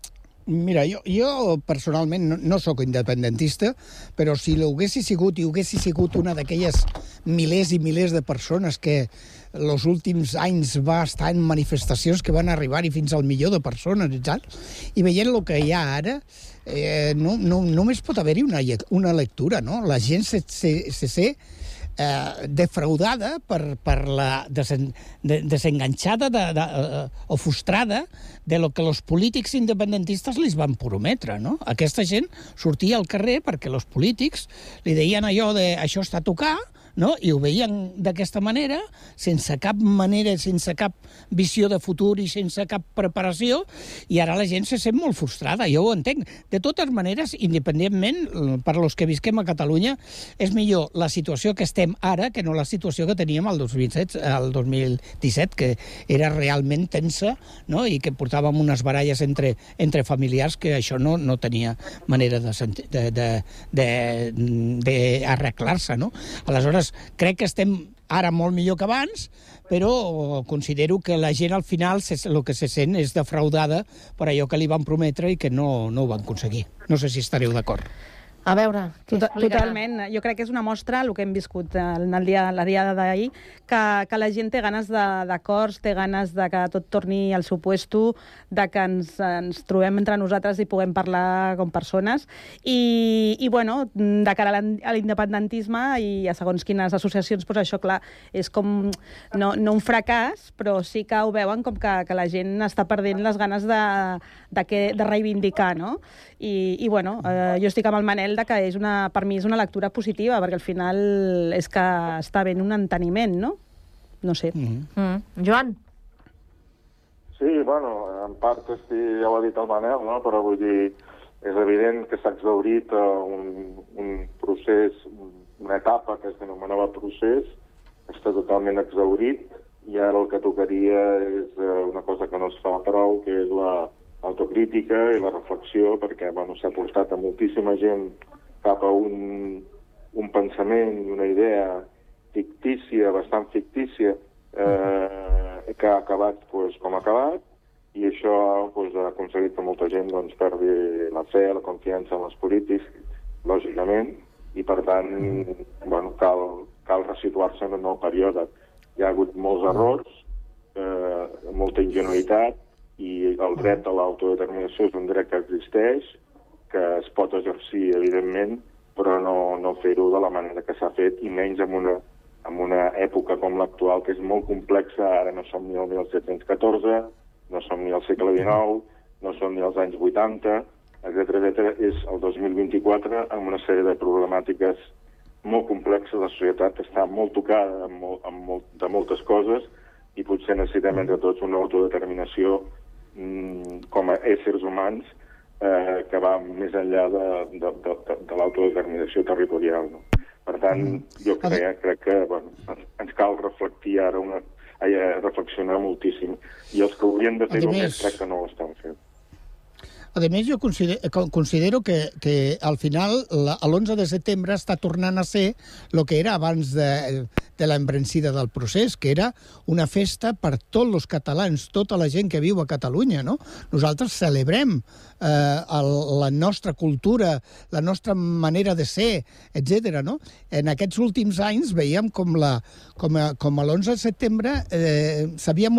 Mira, jo, jo personalment no, no sóc independentista, però si ho haguessi sigut i ho haguessi sigut una d'aquelles milers i milers de persones que els últims anys va estar en manifestacions que van arribar-hi fins al milió de persones, saps? I veient el que hi ha ara, eh, no, no, només pot haver-hi una, una lectura, no? La gent se, se, se sé Eh, defraudada per, per la desen, de, desenganxada de, de, uh, o frustrada de lo que els polítics independentistes li van prometre, no? Aquesta gent sortia al carrer perquè els polítics li deien allò de això està a tocar, no? I ho veien d'aquesta manera, sense cap manera, sense cap visió de futur i sense cap preparació, i ara la gent se sent molt frustrada, jo ho entenc. De totes maneres, independentment, per als que visquem a Catalunya, és millor la situació que estem ara que no la situació que teníem el dos mil setze, el dos mil disset, que era realment tensa, no? I que portàvem unes baralles entre, entre familiars que això no, no tenia manera de, de, de, de, de arreglar-se, no? Aleshores, crec que estem ara molt millor que abans, però considero que la gent al final el que se sent és defraudada per allò que li van prometre i que no, no ho van aconseguir. No sé si estareu d'acord. A veure, què Tot, Totalment. Jo crec que és una mostra, el que hem viscut en el dia, la diada d'ahir, que, que la gent té ganes d'acords, té ganes de que tot torni al seu puesto, de que ens, ens trobem entre nosaltres i puguem parlar com persones. I, i bueno, de cara a l'independentisme i a segons quines associacions, doncs això, clar, és com no, no un fracàs, però sí que ho veuen com que, que la gent està perdent les ganes de, de, que, de reivindicar, no? I, i bueno, eh, jo estic amb el Manel de que és una, per mi és una lectura positiva, perquè al final és que està ben un enteniment, no? No sé. Mm-hmm. Mm. Joan? Sí, bueno, en part sí, ja ho ha dit el Manel, no? Però vull dir, és evident que s'ha exhaurit un, un procés, una etapa que es denominava procés, està totalment exhaurit, i ara el que tocaria és una cosa que no es fa prou, que és la autocrítica i la reflexió, perquè bueno, s'ha portat a moltíssima gent cap a un, un pensament i una idea fictícia, bastant fictícia, eh, que ha acabat pues, com ha acabat, i això pues, ha aconseguit que molta gent doncs, perdi la fe, la confiança en els polítics, lògicament, i per tant bueno, cal, cal resituar-se en un nou període. Hi ha hagut molts errors, eh, molta ingenuïtat, i el dret a l'autodeterminació és un dret que existeix, que es pot exercir, evidentment, però no, no fer-ho de la manera que s'ha fet, i menys en una, en una època com l'actual, que és molt complexa. Ara no som ni el mil set-cents catorze, no som ni al segle dinou, no som ni als anys vuitanta, etcètera, etcètera. És el dos mil vint-i-quatre amb una sèrie de problemàtiques molt complexes. La societat està molt tocada amb molt, amb molt, de moltes coses, i potser necessitem entre tots una autodeterminació com a éssers humans eh, que va més enllà de, de, de, de l'autodeterminació territorial. No? Per tant, jo crec, crec que bueno, ens cal reflectir ara, una, eh, reflexionar moltíssim. I els que haurien de fer-ho més crec que no ho estan fent. A més, jo considero, considero que, que al final l'onze de setembre està tornant a ser el que era abans de, de l'embrancida del procés, que era una festa per tots els catalans, tota la gent que viu a Catalunya, no? Nosaltres celebrem eh, el, la nostra cultura, la nostra manera de ser, etcètera. No? En aquests últims anys veiem com, la, com, a, com a l'onze de setembre eh, s'havia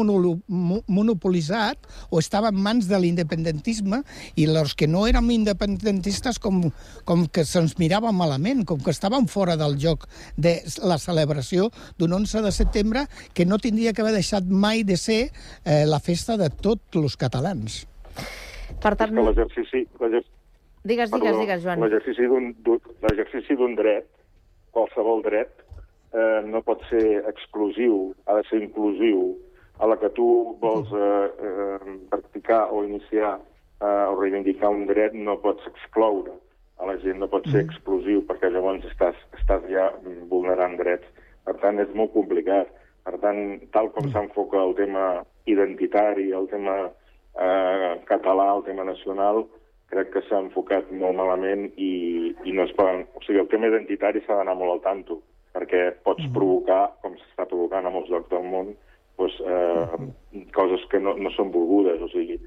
monopolitzat o estava en mans de l'independentisme, i els que no érem independentistes com, com que se'ns mirava malament, com que estàvem fora del joc de la celebració d'un onze de setembre que no tindria que haver deixat mai de ser eh, la festa de tots els catalans. Per tant... L'exercici... Digues, digues, digues, Joan. L'exercici d'un dret, qualsevol dret, eh, no pot ser exclusiu, ha de ser inclusiu. A la que tu vols eh, eh, practicar o iniciar Uh, o reivindicar un dret, no pots excloure a la gent, no pot ser exclusiu, perquè llavors estàs, estàs ja vulnerant drets. Per tant, és molt complicat. Per tant, tal com s'enfoca el tema identitari, el tema eh, català, el tema nacional, crec que s'ha enfocat molt malament i, i no es poden... O sigui, el tema identitari s'ha d'anar molt al tanto, perquè pots provocar, com s'està provocant a molts llocs del món, doncs, eh, coses que no, no són volgudes, o sigui,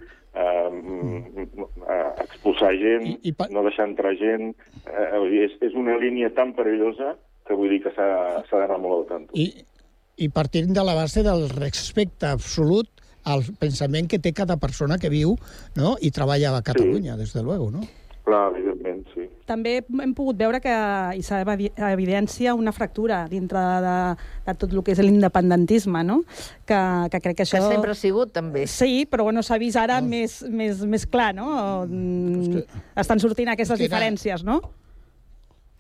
eh, eh, expulsar gent, I, i pa... no deixar entrar gent, eh, és, és una línia tan perillosa que vull dir que s'ha d'anar molt al tanto. I, I partint de la base del respecte absolut al pensament que té cada persona que viu, no? I treballa a Catalunya, sí. Des de luego, no? Clar, evidentment, sí. També hem pogut veure que hi s'evidencia una fractura dintre de, de tot el que és l'independentisme, no? Que, que crec que això... Que sempre ha sigut, també. Sí, però bueno, s'ha vist ara no. més, més, més clar, no? Que... Estan sortint aquestes que diferències, no?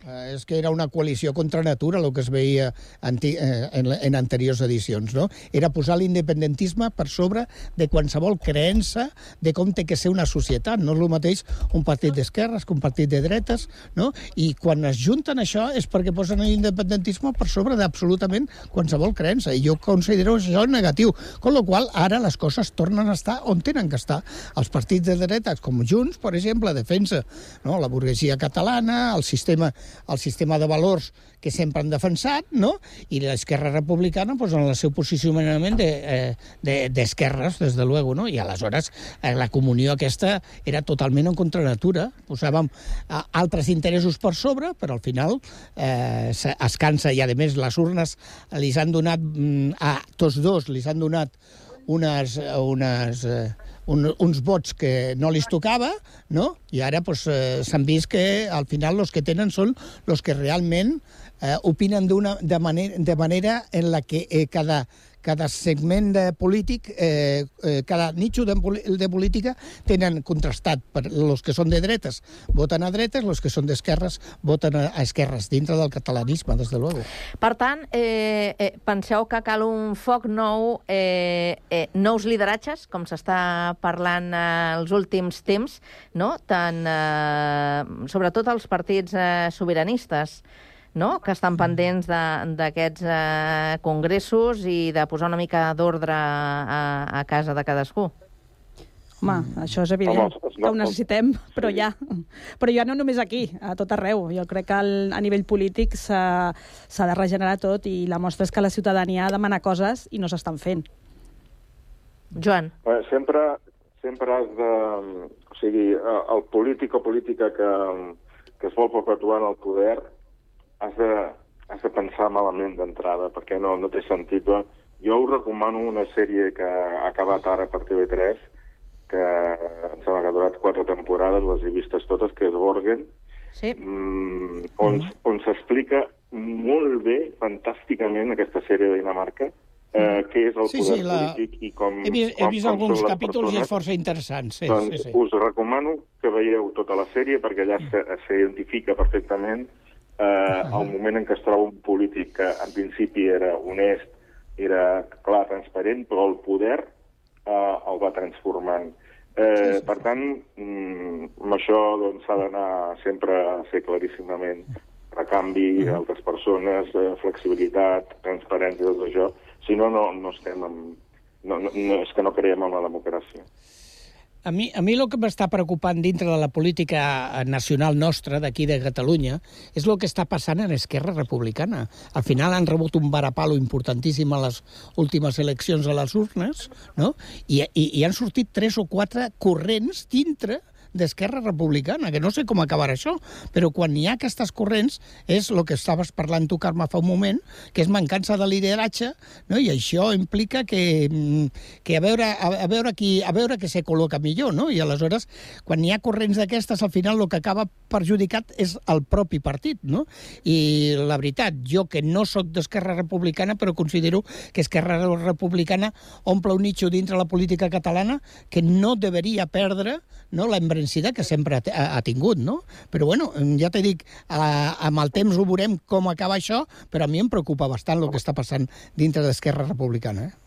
Eh, és que era una coalició contra natura el que es veia anti, eh, en, en anteriors edicions, no? Era posar l'independentisme per sobre de qualsevol creença de com té que ser una societat. No és el mateix un partit d'esquerres que un partit de dretes, no? I quan es junten això és perquè posen l'independentisme per sobre d'absolutament qualsevol creença. I jo considero això negatiu. Con lo qual, ara les coses tornen a estar on tenen que estar. Els partits de dretes, com Junts, per exemple, defensa, no? La burguesia catalana, el sistema el sistema de valors que sempre han defensat, no? I l'esquerra republicana pues, en el seu posicionament d'esquerres, de, eh, des de luego, no? I aleshores eh, la comunió aquesta era totalment en contra natura. Posàvem eh, altres interessos per sobre, però al final eh, es cansa, i a més les urnes li han donat, mm, a tots dos li han donat unes, unes, eh, un, uns vots que no li tocava, no? I ara pues, eh, s'han vist que al final els que tenen són els que realment eh, opinen d'una de manera, de manera en la que eh, cada, cada segment de polític, eh, eh, cada nicho de, de política tenen contrastat. Per els que són de dretes voten a dretes, els que són d'esquerres voten a, a esquerres, dintre del catalanisme, des de luego. Per tant, eh, eh, penseu que cal un foc nou, eh, eh, nous lideratges, com s'està parlant eh, els últims temps, no? Tant, eh, sobretot els partits eh, sobiranistes, no? Que estan pendents d'aquests eh, congressos i de posar una mica d'ordre a, a casa de cadascú. Home, això és evident, que ho necessitem, però ja. Però ja no només aquí, a tot arreu. Jo crec que a nivell polític s'ha de regenerar tot i la mostra és que la ciutadania demana coses i no s'estan fent. Joan. Sempre, sempre has de... O sigui, el polític o política que, que es vol perpetuar en el poder has de, has de pensar malament d'entrada, perquè no, no té sentit. Jo us recomano una sèrie que ha acabat ara per T V tres, que em sembla que ha durat quatre temporades, les he vistes totes, que és Borgen, sí. mm, on, on s'explica molt bé, fantàsticament, aquesta sèrie de Dinamarca, eh, què és el sí, poder sí, la... polític i com... He vist, he vist alguns capítols i és força interessant. Sí, doncs sí, sí. Us recomano que veieu tota la sèrie, perquè allà s'identifica perfectament eh, el moment en què es troba un polític que en principi era honest, era clar, transparent, però el poder eh, el va transformant. Eh, sí, sí. Per tant, mm, amb això doncs, s'ha d'anar sempre a ser claríssimament recanvi a altres persones, eh, flexibilitat, transparència, tot això. Si no, no, no estem en... No, no, no, és que no creiem en la democràcia. A mi, a mi el que m'està preocupant dintre de la política nacional nostra, d'aquí de Catalunya, és el que està passant en Esquerra Republicana. Al final han rebut un varapalo importantíssim a les últimes eleccions a les urnes, no? I, i, i han sortit tres o quatre corrents dintre d'Esquerra Republicana, que no sé com acabarà això, però quan hi ha aquestes corrents és el que estaves parlant tu, Carme, fa un moment, que és mancança de lideratge, no? I això implica que, que a, veure, a, a, veure qui, a veure qui se col·loca millor, no? I aleshores, quan hi ha corrents d'aquestes, al final el que acaba perjudicat és el propi partit, no? I la veritat, jo que no sóc d'Esquerra Republicana, però considero que Esquerra Republicana omple un nicho dintre la política catalana que no deveria perdre, no, la embranzida que sempre ha, ha tingut, no? Però, bueno, ja t'he dit, a, amb el temps ho veurem com acaba això, però a mi em preocupa bastant el que està passant dintre d'Esquerra Republicana, eh?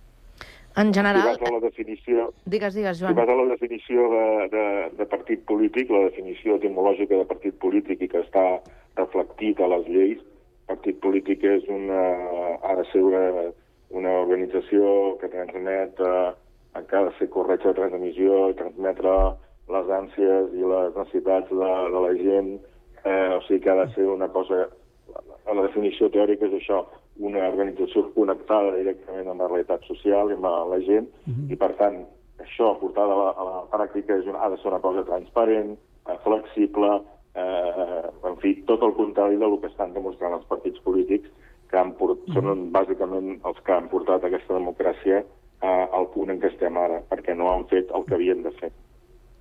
En general... Si vas a la definició... Digues, digues, Joan. Si vas a la definició de, de, de partit polític, la definició etimològica de partit polític i que està reflectit a les lleis, partit polític és una, ha de ser una, una organització que transmet... Eh, que ha de ser corretja de transmissió i transmetre les ànsies i les necessitats de, de la gent. Eh, o sigui que ha de ser una cosa... La definició teòrica és això, una organització connectada directament amb la realitat social i amb la gent, mm-hmm. i per tant, això portada a la, a la pràctica és una, ha de ser una cosa transparent, flexible, eh, en fi, tot el contrari del que estan demostrant els partits polítics, que han port... mm-hmm. són bàsicament els que han portat aquesta democràcia al punt en què estem ara, perquè no han fet el que havien de fer.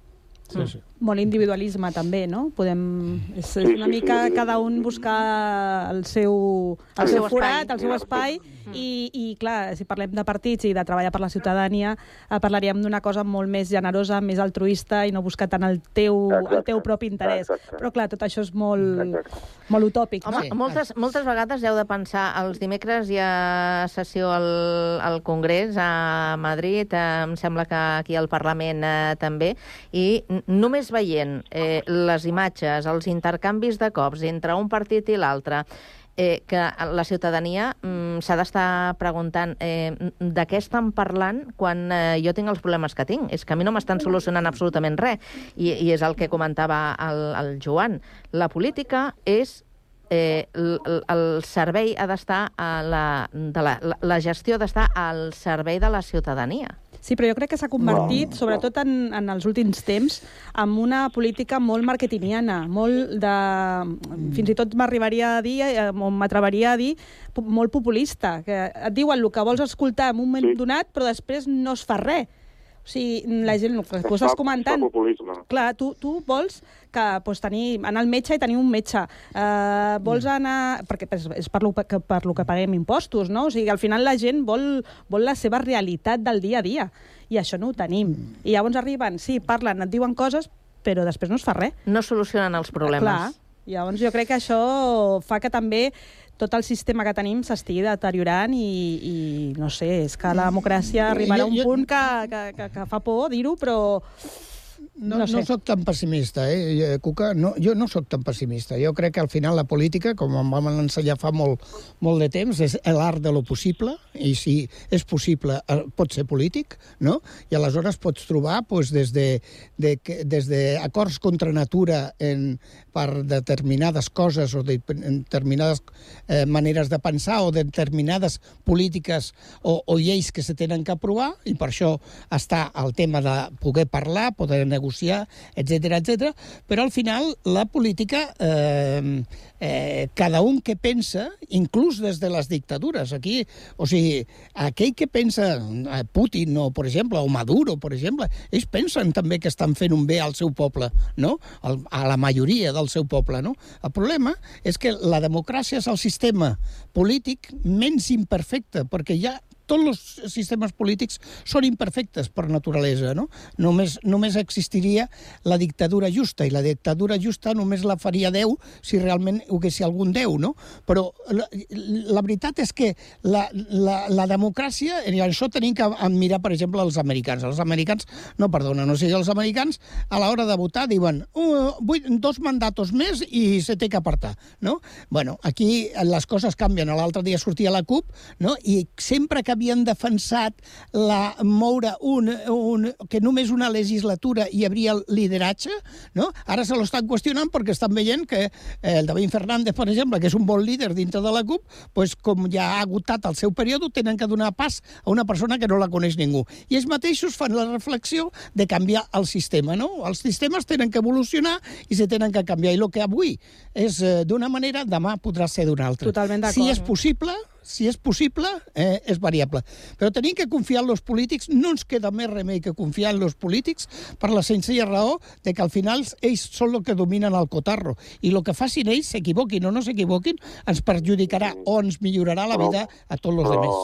Sí, sí. Molt individualisme també, no? Podem... És, és una mica cada un buscar el seu, el, el seu forat, el seu espai, i, i clar, si parlem de partits i de treballar per la ciutadania, eh, parlaríem d'una cosa molt més generosa, més altruista i no buscar tant el teu, el teu propi interès. Exacte. Però clar, tot això és molt, molt utòpic. Home, no? moltes, moltes vegades heu de pensar, els dimecres hi ha sessió al, al Congrés a Madrid, eh, em sembla que aquí al Parlament eh, també, i només veient eh, les imatges, els intercanvis de cops entre un partit i l'altre, eh, que la ciutadania mm, s'ha d'estar preguntant eh, de què estan parlant quan eh, jo tinc els problemes que tinc. És que a mi no m'estan solucionant absolutament res. I, i és el que comentava el, el Joan. La política és Eh, el, el servei ha d'estar a la, de la, la, la gestió d'estar al servei de la ciutadania. Sí, però jo crec que s'ha convertit, sobretot en, en els últims temps, en una política molt marketingiana, molt de... Fins i tot m'arribaria a dir, o m'atreveria a dir, molt populista, que et diuen el que vols escoltar en un moment sí. donat, però després no es fa res. O sigui, la gent, el que tu estàs comentant... Clar, tu, tu vols que, doncs, tenir, anar al metge i tenir un metge. Uh, vols anar... Perquè és per lo que, per lo que paguem impostos, no? O sigui, al final la gent vol, vol la seva realitat del dia a dia. I això no ho tenim. I llavors arriben, sí, parlen, et diuen coses, però després no es fa res. No solucionen els problemes. Clar. Llavors jo crec que això fa que també tot el sistema que tenim s'estigui deteriorant i, i no sé, és que la democràcia arribarà a un punt que, que, que, que fa por dir-ho, però... No, no, no soc tan pessimista, eh, Cuca. No, jo no soc tan pessimista. Jo crec que al final la política, com em vam ensenyar fa molt, molt de temps, és l'art de lo possible, i si és possible pot ser polític, no? I aleshores pots trobar pues, des de, de, des de acords contra natura en, per determinades coses o de, determinades eh, maneres de pensar o determinades polítiques o, o lleis que se tenen que aprovar, i per això està el tema de poder parlar, poder negociar, etcètera, etcètera. Però al final la política, eh, eh, cada un que pensa, inclús des de les dictadures, aquí, o sigui, aquell que pensa, Putin, o, per exemple, o Maduro, per exemple, ells pensen també que estan fent un bé al seu poble, no? A la majoria del seu poble, no? El problema és que la democràcia és el sistema polític menys imperfecte, perquè ja tots els sistemes polítics són imperfectes per naturalesa, no? Només, només existiria la dictadura justa, i la dictadura justa només la faria Déu si realment hi hagués algun Déu, no? Però la, la veritat és que la, la, la democràcia, i això tenim que mirar, per exemple, els americans. Els americans no perdonen, o sigui, els americans a l'hora de votar diuen uh, vuit, dos mandatos més i se té que apartar, no? Bueno, aquí les coses canvien. L'altre dia sortia la CUP, no? I sempre que havien defensat la, moure un, un, que només una legislatura hi hauria el lideratge, no? Ara se l'estan qüestionant perquè estan veient que el David Fernández, per exemple, que és un bon líder dintre de la CUP, pues, com ja ha agotat el seu període, tenen que donar pas a una persona que no la coneix ningú. I ells mateixos fan la reflexió de canviar el sistema, no? Els sistemes tenen que evolucionar i se tenen que canviar. I el que avui és d'una manera, demà podrà ser d'una altra. Totalment d'acord. Si és possible... Si és possible, eh, és variable. Però tenim que confiar en els polítics, no ens queda més remei que confiar en els polítics per la senzilla raó de que al final ells són els que dominen el cotarro. I el que facin ells, s'equivoquin o no s'equivoquin, ens perjudicarà o ens millorarà la vida a tots els altres.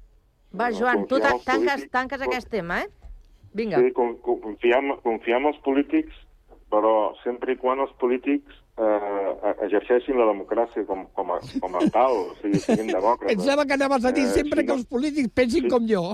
Va, Joan, tu tanques, tanques aquest tema, eh? Vinga. Sí, confiem, confiem en els polítics, però sempre i quan els polítics eh, exerceixin la democràcia com, com, a, com a tal, o sigui, siguin demòcrates. Em sembla que anaves a dir sempre eh, sí, que els polítics pensin sí. com jo.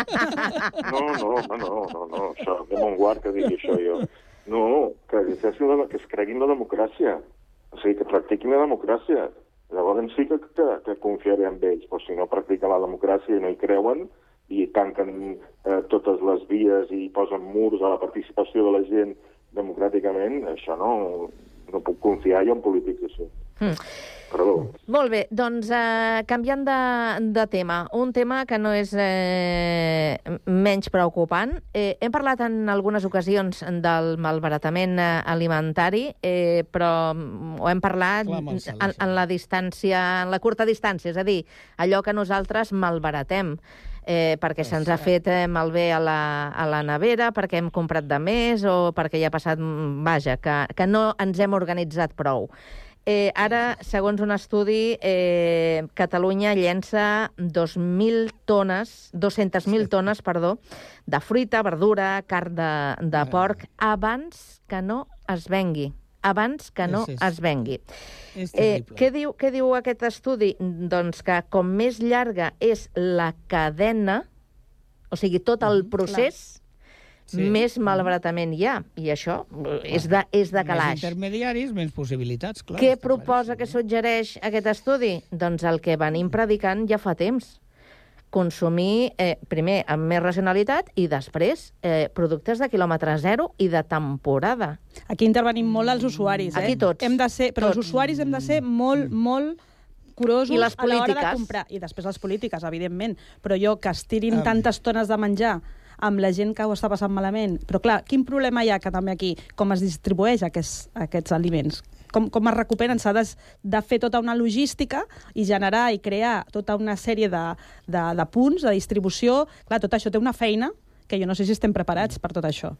No, no, no, no, no, no, això, de mon guard que digui això jo. No, que exerceixin la, que es creguin la democràcia, o sigui, que practiquin la democràcia. Llavors sí que, que, que confiaré en ells, però si no practiquen la democràcia i no hi creuen, i tanquen eh, totes les vies i posen murs a la participació de la gent democràticament, això no, no puc confiar jo en polítics així. Mm. Perdó. Molt bé, doncs eh, canviant de, de tema, un tema que no és eh, menys preocupant. Eh, hem parlat en algunes ocasions del malbaratament alimentari, eh, però ho hem parlat Clar, en, en la distància, en la curta distància, és a dir, allò que nosaltres malbaratem. eh, perquè se'ns ha fet eh, malbé a la, a la nevera, perquè hem comprat de més o perquè ja ha passat... Vaja, que, que no ens hem organitzat prou. Eh, ara, segons un estudi, eh, Catalunya llença dos mil tones, dues-centes mil tones, perdó, de fruita, verdura, carn de, de porc, abans que no es vengui. abans que no és, és, es vengui. És eh, terrible. què, diu, què diu aquest estudi? Doncs que com més llarga és la cadena, o sigui, tot el procés, Sí. més malbaratament hi ha. I això és de, és de calaix. Més intermediaris, menys possibilitats, clar. Què proposa, què suggereix aquest estudi? Doncs el que venim predicant ja fa temps. Consumir, eh, primer, amb més racionalitat i després eh, productes de quilòmetre zero i de temporada. Aquí intervenim molt els usuaris, eh? Aquí tots. Hem de ser, però tots. els usuaris hem de ser molt, molt curosos I les a l'hora de polítiques. comprar. I després les polítiques, evidentment. Però jo, que estirin Um. tantes tones de menjar amb la gent que ho està passant malament. Però, clar, quin problema hi ha que també aquí? Com es distribueix aquests, aquests aliments? Com, com es recuperen? S'ha de, de fer tota una logística i generar i crear tota una sèrie de, de, de punts de distribució. Clar, tot això té una feina que jo no sé si estem preparats per tot això.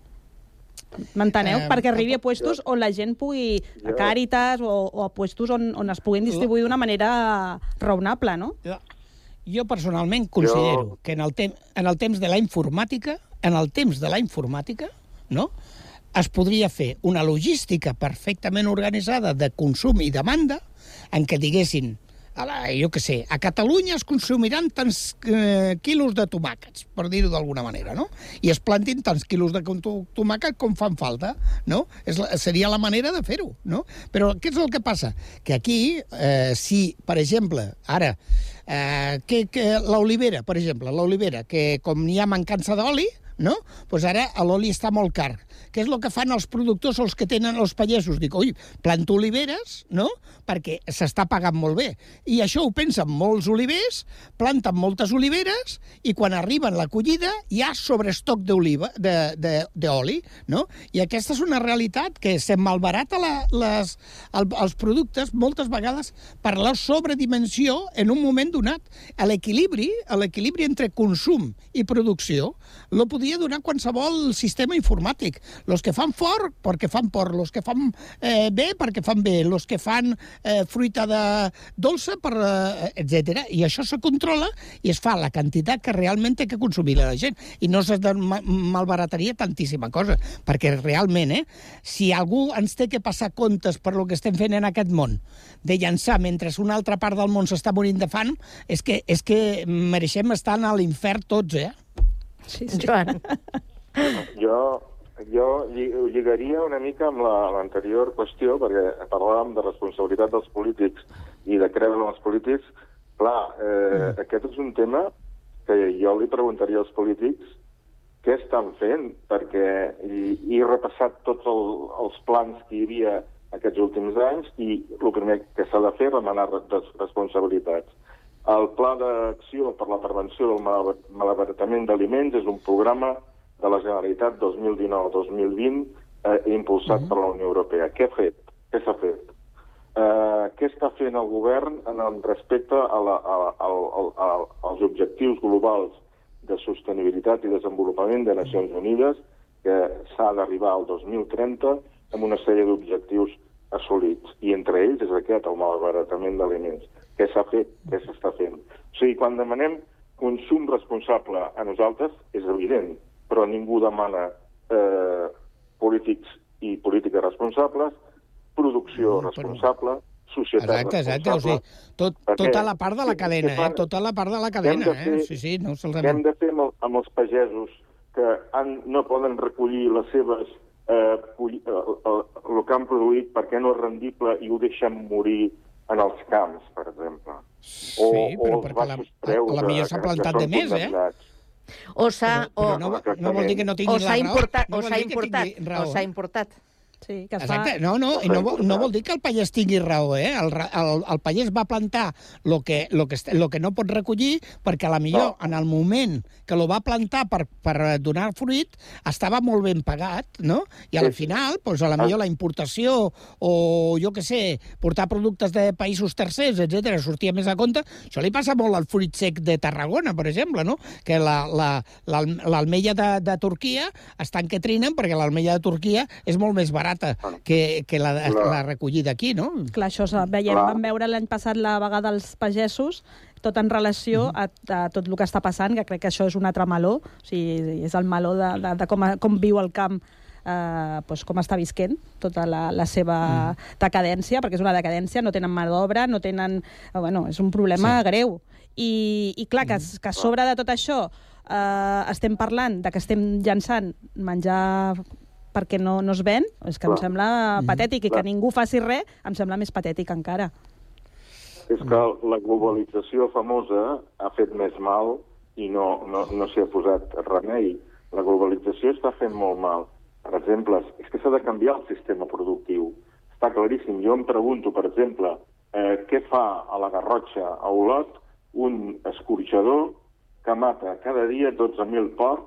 M'enteneu? Eh, Perquè arribi a puestos on la gent pugui, a Càritas o, o a puestos on, on es puguin distribuir d'una manera raonable, no? Jo personalment considero que en el, tem en el temps de la informàtica, en el temps de la informàtica, no?, es podria fer una logística perfectament organitzada de consum i demanda en què diguessin, a la, jo què sé, a Catalunya es consumiran tants eh, quilos de tomàquets, per dir-ho d'alguna manera, no? I es plantin tants quilos de tomàquet com fan falta, no? És la, seria la manera de fer-ho, no? Però què és el que passa? Que aquí, eh, si, per exemple, ara, eh, que, que l'olivera, per exemple, l'olivera, que com hi ha mancança d'oli, no? Pues ara l'oli està molt car. Què és el que fan els productors, els que tenen els pagesos? Dic, oi, planto oliveres, no?, perquè s'està pagant molt bé. I això ho pensen molts olivers, planten moltes oliveres, i quan arriben la collida hi ha sobrestoc d'oliva, d'oli, no? I aquesta és una realitat que se malbarata la, les, el, els productes moltes vegades per la sobredimensió en un moment donat. L'equilibri, l'equilibri entre consum i producció, lo podria donar qualsevol sistema informàtic. Los que fan fort, perquè fan por. Los que fan eh, bé, perquè fan bé. Los que fan eh, fruita de dolça, per, eh, etcètera. I això se controla i es fa la quantitat que realment té que consumir la gent. I no se malbarataria tantíssima cosa. Perquè realment, eh, si algú ens té que passar comptes per lo que estem fent en aquest món, de llançar mentre una altra part del món s'està morint de fam, és que, és que mereixem estar a l'infern tots, eh? Sí, sí. Joan. Jo, jo ho lligaria una mica amb l'anterior qüestió, perquè parlàvem de responsabilitat dels polítics i de creure en els polítics. Clar, eh, mm. aquest és un tema que jo li preguntaria als polítics què estan fent, perquè i, i he repassat tots el, els plans que hi havia aquests últims anys i el primer que s'ha de fer és remenar responsabilitats. El Pla d'Acció per la Prevenció del Malbaratament d'Aliments és un programa de la Generalitat dos mil dinou dos mil vint eh, impulsat mm-hmm. per la Unió Europea. Què ha fet? Què s'ha fet? Eh, què està fent el govern en el respecte a la, a, a, a, a, als objectius globals de sostenibilitat i desenvolupament de Nacions Unides, que s'ha d'arribar al dos mil trenta amb una sèrie d'objectius assolits. I entre ells és aquest, el malbaratament d'aliments. Què s'ha fet? Què s'està fent? O sigui, quan demanem consum responsable a nosaltres, és evident, però ningú demana eh, polítics i polítiques responsables, producció no, responsable, societat exacte, exacte, responsable... O sigui, tot, tota la part de la cadena, eh? Tota la part de la cadena, fer, eh? Sí, sí, no se'ls... Què hem de fer amb, amb els pagesos que han, no poden recollir les seves... Eh, el, el, el que han produït perquè no és rendible i ho deixen morir en els camps, per exemple. O, sí, però o perquè la, la millor s'ha plantat de més, eh? O s'ha... Però, però no, no vol dir que no tinguin la raó. Importat, no o s'ha importat, o s'ha importat. Sí, que es Exacte, fa... no, no, i no, vol- no vol dir que el pagès tingui raó, eh? El, ra- el, el pagès va plantar el que, lo que, est- lo que no pot recollir perquè a la millor en el moment que lo va plantar per, per donar fruit estava molt ben pagat, no? I al final, doncs, a la millor la importació o, jo què sé, portar productes de països tercers, etcètera, sortia més a compte. Això li passa molt al fruit sec de Tarragona, per exemple, no? Que la, la, la, l'almeia de, de Turquia estan que trinen perquè l'almeia de Turquia és molt més barata que, que la, la recollida aquí, no? Clar, això es veiem, vam veure l'any passat la vaga dels pagesos, tot en relació a, a tot el que està passant, que crec que això és un altre meló, o sigui, és el meló de, de, de com, com viu el camp, eh, doncs com està visquent tota la, la seva mm. decadència, perquè és una decadència, no tenen mà d'obra, no tenen... Bueno, és un problema sí. greu. I, I clar, que, que a sobre de tot això eh, estem parlant de que estem llançant menjar perquè no, no es ven, és que clar. Em sembla patètic, i que ningú faci res em sembla més patètic encara. És que la globalització famosa ha fet més mal i no, no, no s'hi ha posat remei. La globalització està fent molt mal. Per exemple, és que s'ha de canviar el sistema productiu. Està claríssim. Jo em pregunto, per exemple, eh, què fa a la Garrotxa, a Olot, un escorxador que mata cada dia dotze mil porcs,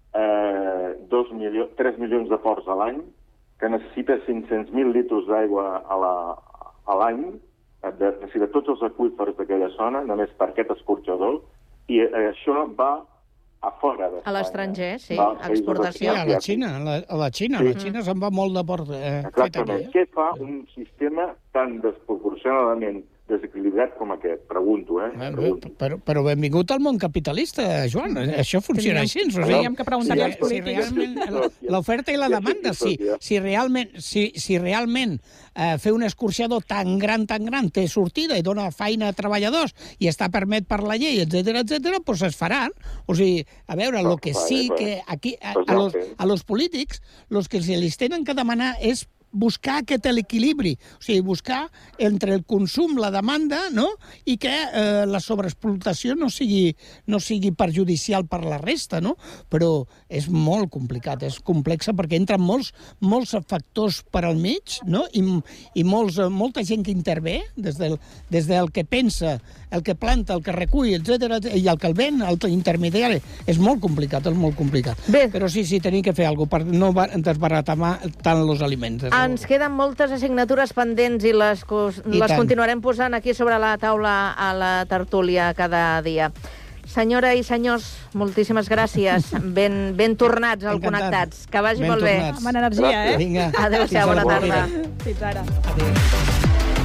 Eh, dos milió, tres milions de porcs a l'any, que necessita cinc-cents mil litres d'aigua a, la, a l'any, de, necessita tots els aqüífers d'aquella zona, només per aquest escorxador, i eh, això va a fora d'Espanya. A l'estranger, sí, Va, exportació. Sí, a la Xina, a la, a la Xina, sí. la Xina se'n va molt de port eh, fet aquí. Eh? Què fa un sistema tan desproporcionadament desequilibrat com aquest? Pregunto, eh? Pregunto. Però, però benvingut al món capitalista, Joan. Això funciona així. Hauríem que preguntar-li als si, polítics. si realment l'oferta i la demanda, si, si realment, si, si realment eh, fer un escorxador tan gran, tan gran, té sortida i dona feina a treballadors i està permet per la llei, etcètera, etcètera, doncs es faran. O sigui, a veure, el que sí que aquí, a, a, los, a los polítics, los que se les tenen que demanar és buscar aquest equilibri, o sigui, buscar entre el consum, la demanda, no? I que eh, la sobreexplotació no sigui, no sigui perjudicial per la resta, no? Però és molt complicat, és complexa perquè entren molts, molts factors per al mig, no? I, i molts, molta gent que intervé, des del, des del que pensa, el que planta, el que recull, etcètera, i el que el ven, el intermediari. És molt complicat, és molt complicat. Bé. Però sí, sí, tenim que fer alguna cosa per no desbaratar tant els aliments. Ens queden moltes assignatures pendents i les, I les continuarem posant aquí sobre la taula a la tertúlia cada dia. Senyora i senyors, moltíssimes gràcies. Ben, ben tornats al Encantat. Connectats. Que vagi ben molt tornats. bé. Amb energia, eh? Vinga. Adéu-siau, bona tarda. Fins ara. Adéu.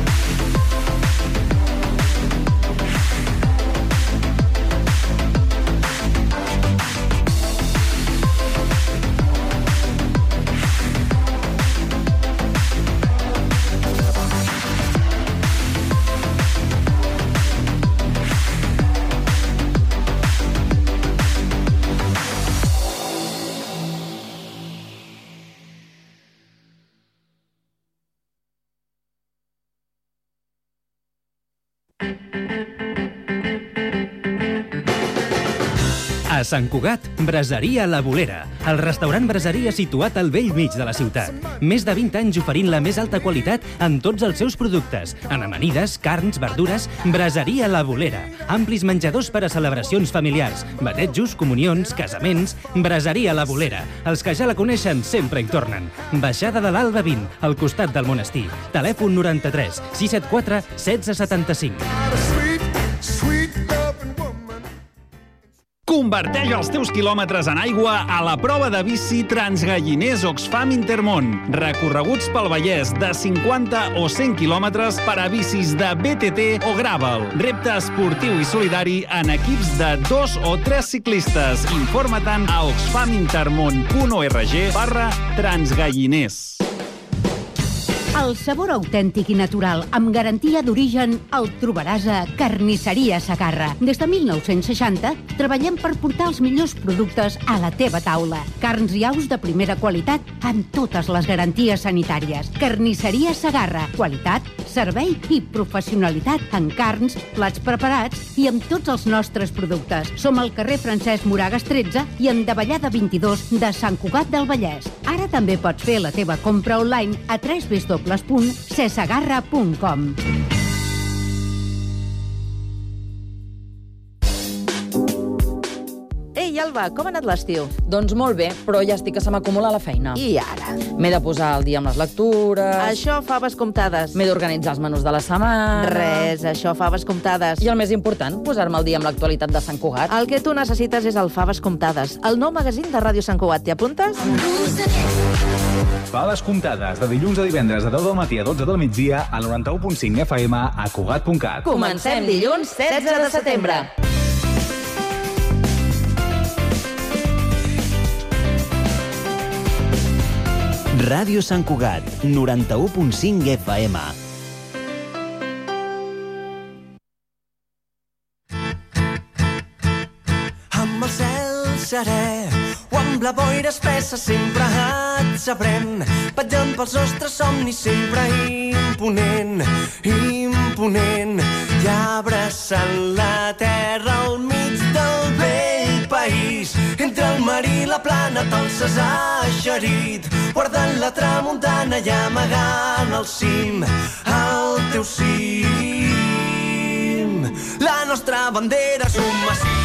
A Sant Cugat, Braseria La Bolera, el restaurant braseria situat al vell mig de la ciutat. Més de vint anys oferint la més alta qualitat en tots els seus productes. En amanides, carns, verdures, Braseria La Bolera. Amplis menjadors per a celebracions familiars, batejos, comunions, casaments... Braseria La Bolera. Els que ja la coneixen sempre hi tornen. Baixada de l'Alba vint, al costat del monestir. Telèfon noranta-tres sis set quatre setze setanta-cinc. Converteix els teus quilòmetres en aigua a la prova de bici Transgalliners Oxfam Intermón. Recorreguts pel Vallès de cinquanta o cent quilòmetres per a bicis de B T T o Gravel. Repte esportiu i solidari en equips de dos o tres ciclistes. Informa-te'n a oxfamintermon punt org barra transgalliners. El sabor autèntic i natural, amb garantia d'origen, el trobaràs a Carnisseria Segarra. Des de mil nou-cents seixanta, treballem per portar els millors productes a la teva taula. Carns i aus de primera qualitat amb totes les garanties sanitàries. Carnisseria Segarra. Qualitat, servei i professionalitat en carns, plats preparats i amb tots els nostres productes. Som al carrer Francesc Moragas tretze i en Davallada vint-i-dos de Sant Cugat del Vallès. Ara també pots fer la teva compra online a w w w punt cesegarra punt com. Ei, Alba, com ha anat l'estiu? Doncs molt bé, però ja estic que se m'acumula la feina. I ara? M'he de posar al dia amb les lectures... Això, faves comptades. M'he d'organitzar els menús de la setmana... Res, això, faves comptades. I el més important, posar-me al dia amb l'actualitat de Sant Cugat. El que tu necessites és el Faves Comptades, el nou magazín de Ràdio Sant Cugat. T'hi apuntes? Faves Comptades, de dilluns a divendres de deu del matí a dotze del migdia a noranta-u punt cinc F M a Cugat punt cat. Comencem dilluns setze de setembre. Ràdio Sant Cugat, noranta-u punt cinc F M. Amb el cel serè o amb la boira espessa sempre et sabrem. Vetllant pels nostres somnis sempre imponent, imponent. I abraçant la terra al mig del vell país. Entre el mar i la plana t'alces eixerit, guardant la tramuntana i amagant al cim, al teu cim. La nostra bandera és un massís.